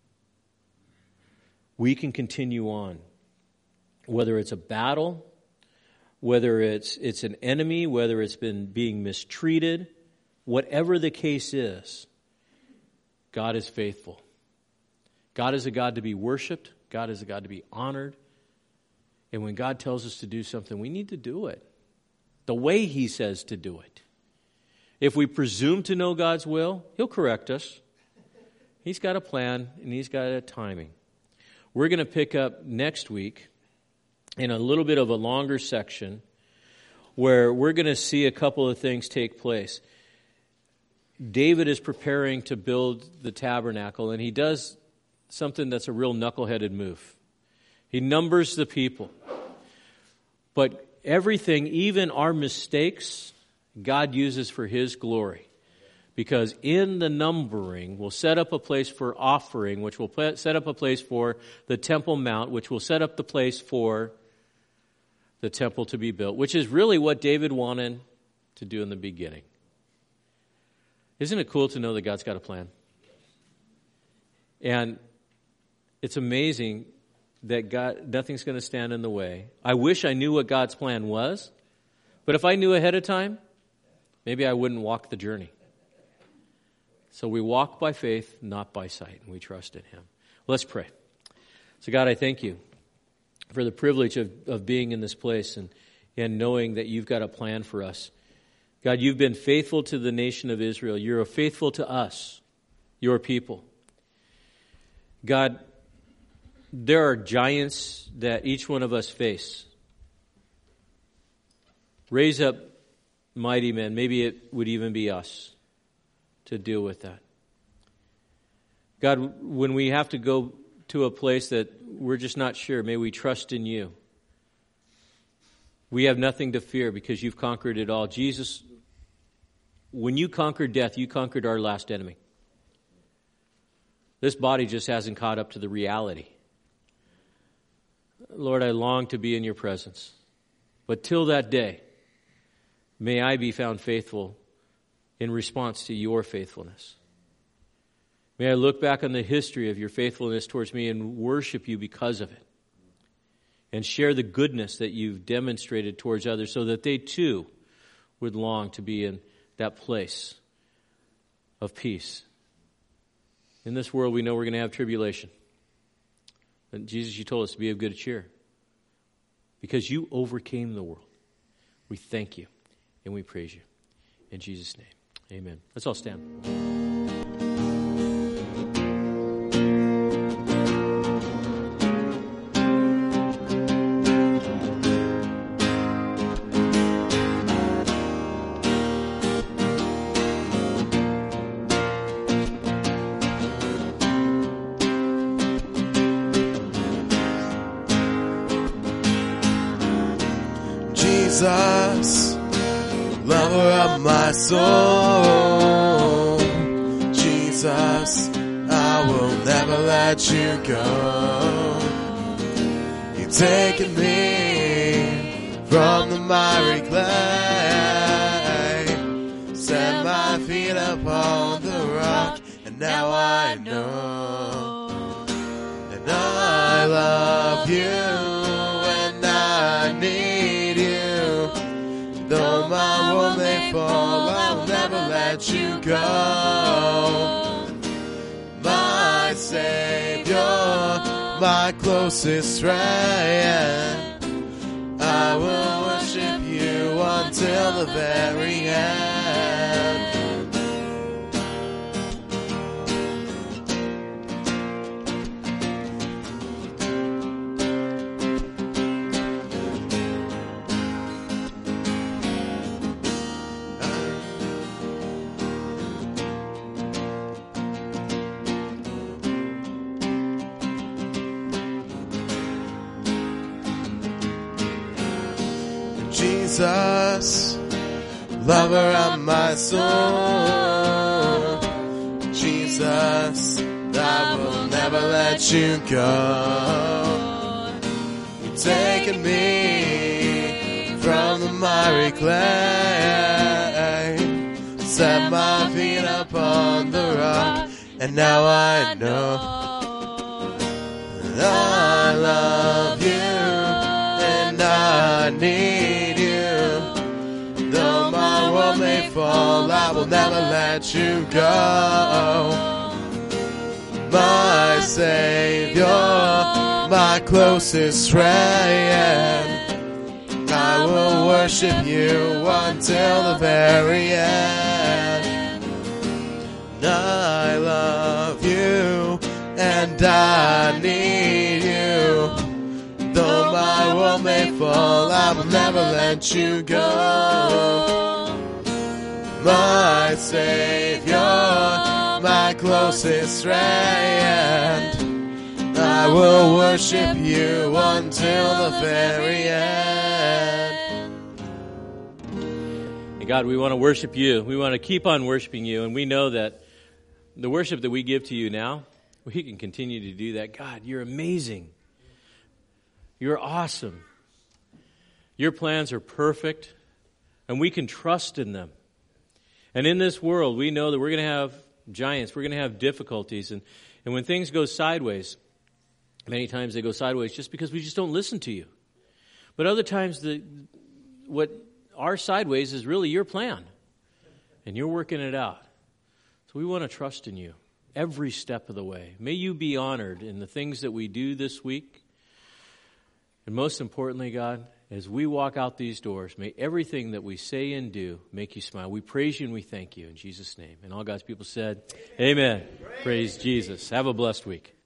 We can continue on. Whether it's a battle, whether it's it's an enemy, whether it's been being mistreated, whatever the case is, God is faithful. God is a God to be worshiped. God is a God to be honored. And when God tells us to do something, we need to do it the way he says to do it. If we presume to know God's will, he'll correct us. He's got a plan and he's got a timing. We're going to pick up next week in a little bit of a longer section where we're going to see a couple of things take place. David is preparing to build the tabernacle, and he does something that's a real knuckleheaded move. He numbers the people. But everything, even our mistakes, God uses for his glory. Because in the numbering, we'll set up a place for offering, which will set up a place for the Temple Mount, which will set up the place for the temple to be built, which is really what David wanted to do in the beginning. Isn't it cool to know that God's got a plan? And it's amazing that God, nothing's going to stand in the way. I wish I knew what God's plan was, but if I knew ahead of time, maybe I wouldn't walk the journey. So we walk by faith, not by sight, and we trust in him. Let's pray. So God, I thank you for the privilege of, of being in this place and, and knowing that you've got a plan for us. God, you've been faithful to the nation of Israel. You're faithful to us, your people. God, there are giants that each one of us face. Raise up mighty men. Maybe it would even be us to deal with that. God, when we have to go to a place that we're just not sure, may we trust in you. We have nothing to fear because you've conquered it all. Jesus, when you conquered death, you conquered our last enemy. This body just hasn't caught up to the reality. Lord, I long to be in your presence. But till that day, may I be found faithful in response to your faithfulness. May I look back on the history of your faithfulness towards me and worship you because of it. And share the goodness that you've demonstrated towards others so that they too would long to be in that place of peace. In this world, we know we're going to have tribulation. But Jesus, you told us to be of good cheer. Because you overcame the world. We thank you and we praise you. In Jesus' name, amen. Let's all stand. Jesus, lover of my soul. Jesus, I will never let you go. You've taken me from the miry clay, set my feet upon the rock, and now I know that I love you and I need you. Though my world may fall, I'll never let you go. My Savior, my closest friend. I will worship you until the very end. Jesus, lover of my soul. Jesus, I will never let you go. You've taken me from the miry clay, set my feet upon the rock, and now I know that I love you and I need you. Though my world may fall, I will never let you go. My Savior, my closest friend, I will worship you until the very end. I love you and I need you. Though my world may fall, I will never let you go. My Savior, my closest friend, I will worship you until the very end. And God, we want to worship you. We want to keep on worshiping you, and we know that the worship that we give to you now, we can continue to do that. God, you're amazing. You're awesome. Your plans are perfect, and we can trust in them. And in this world, we know that we're going to have giants, we're going to have difficulties, and, and when things go sideways, many times they go sideways just because we just don't listen to you. But other times, the what our sideways is really your plan, and you're working it out. So we want to trust in you every step of the way. May you be honored in the things that we do this week. And most importantly, God, as we walk out these doors, may everything that we say and do make you smile. We praise you and we thank you in Jesus' name. And all God's people said, amen. Amen. Praise Jesus. Have a blessed week.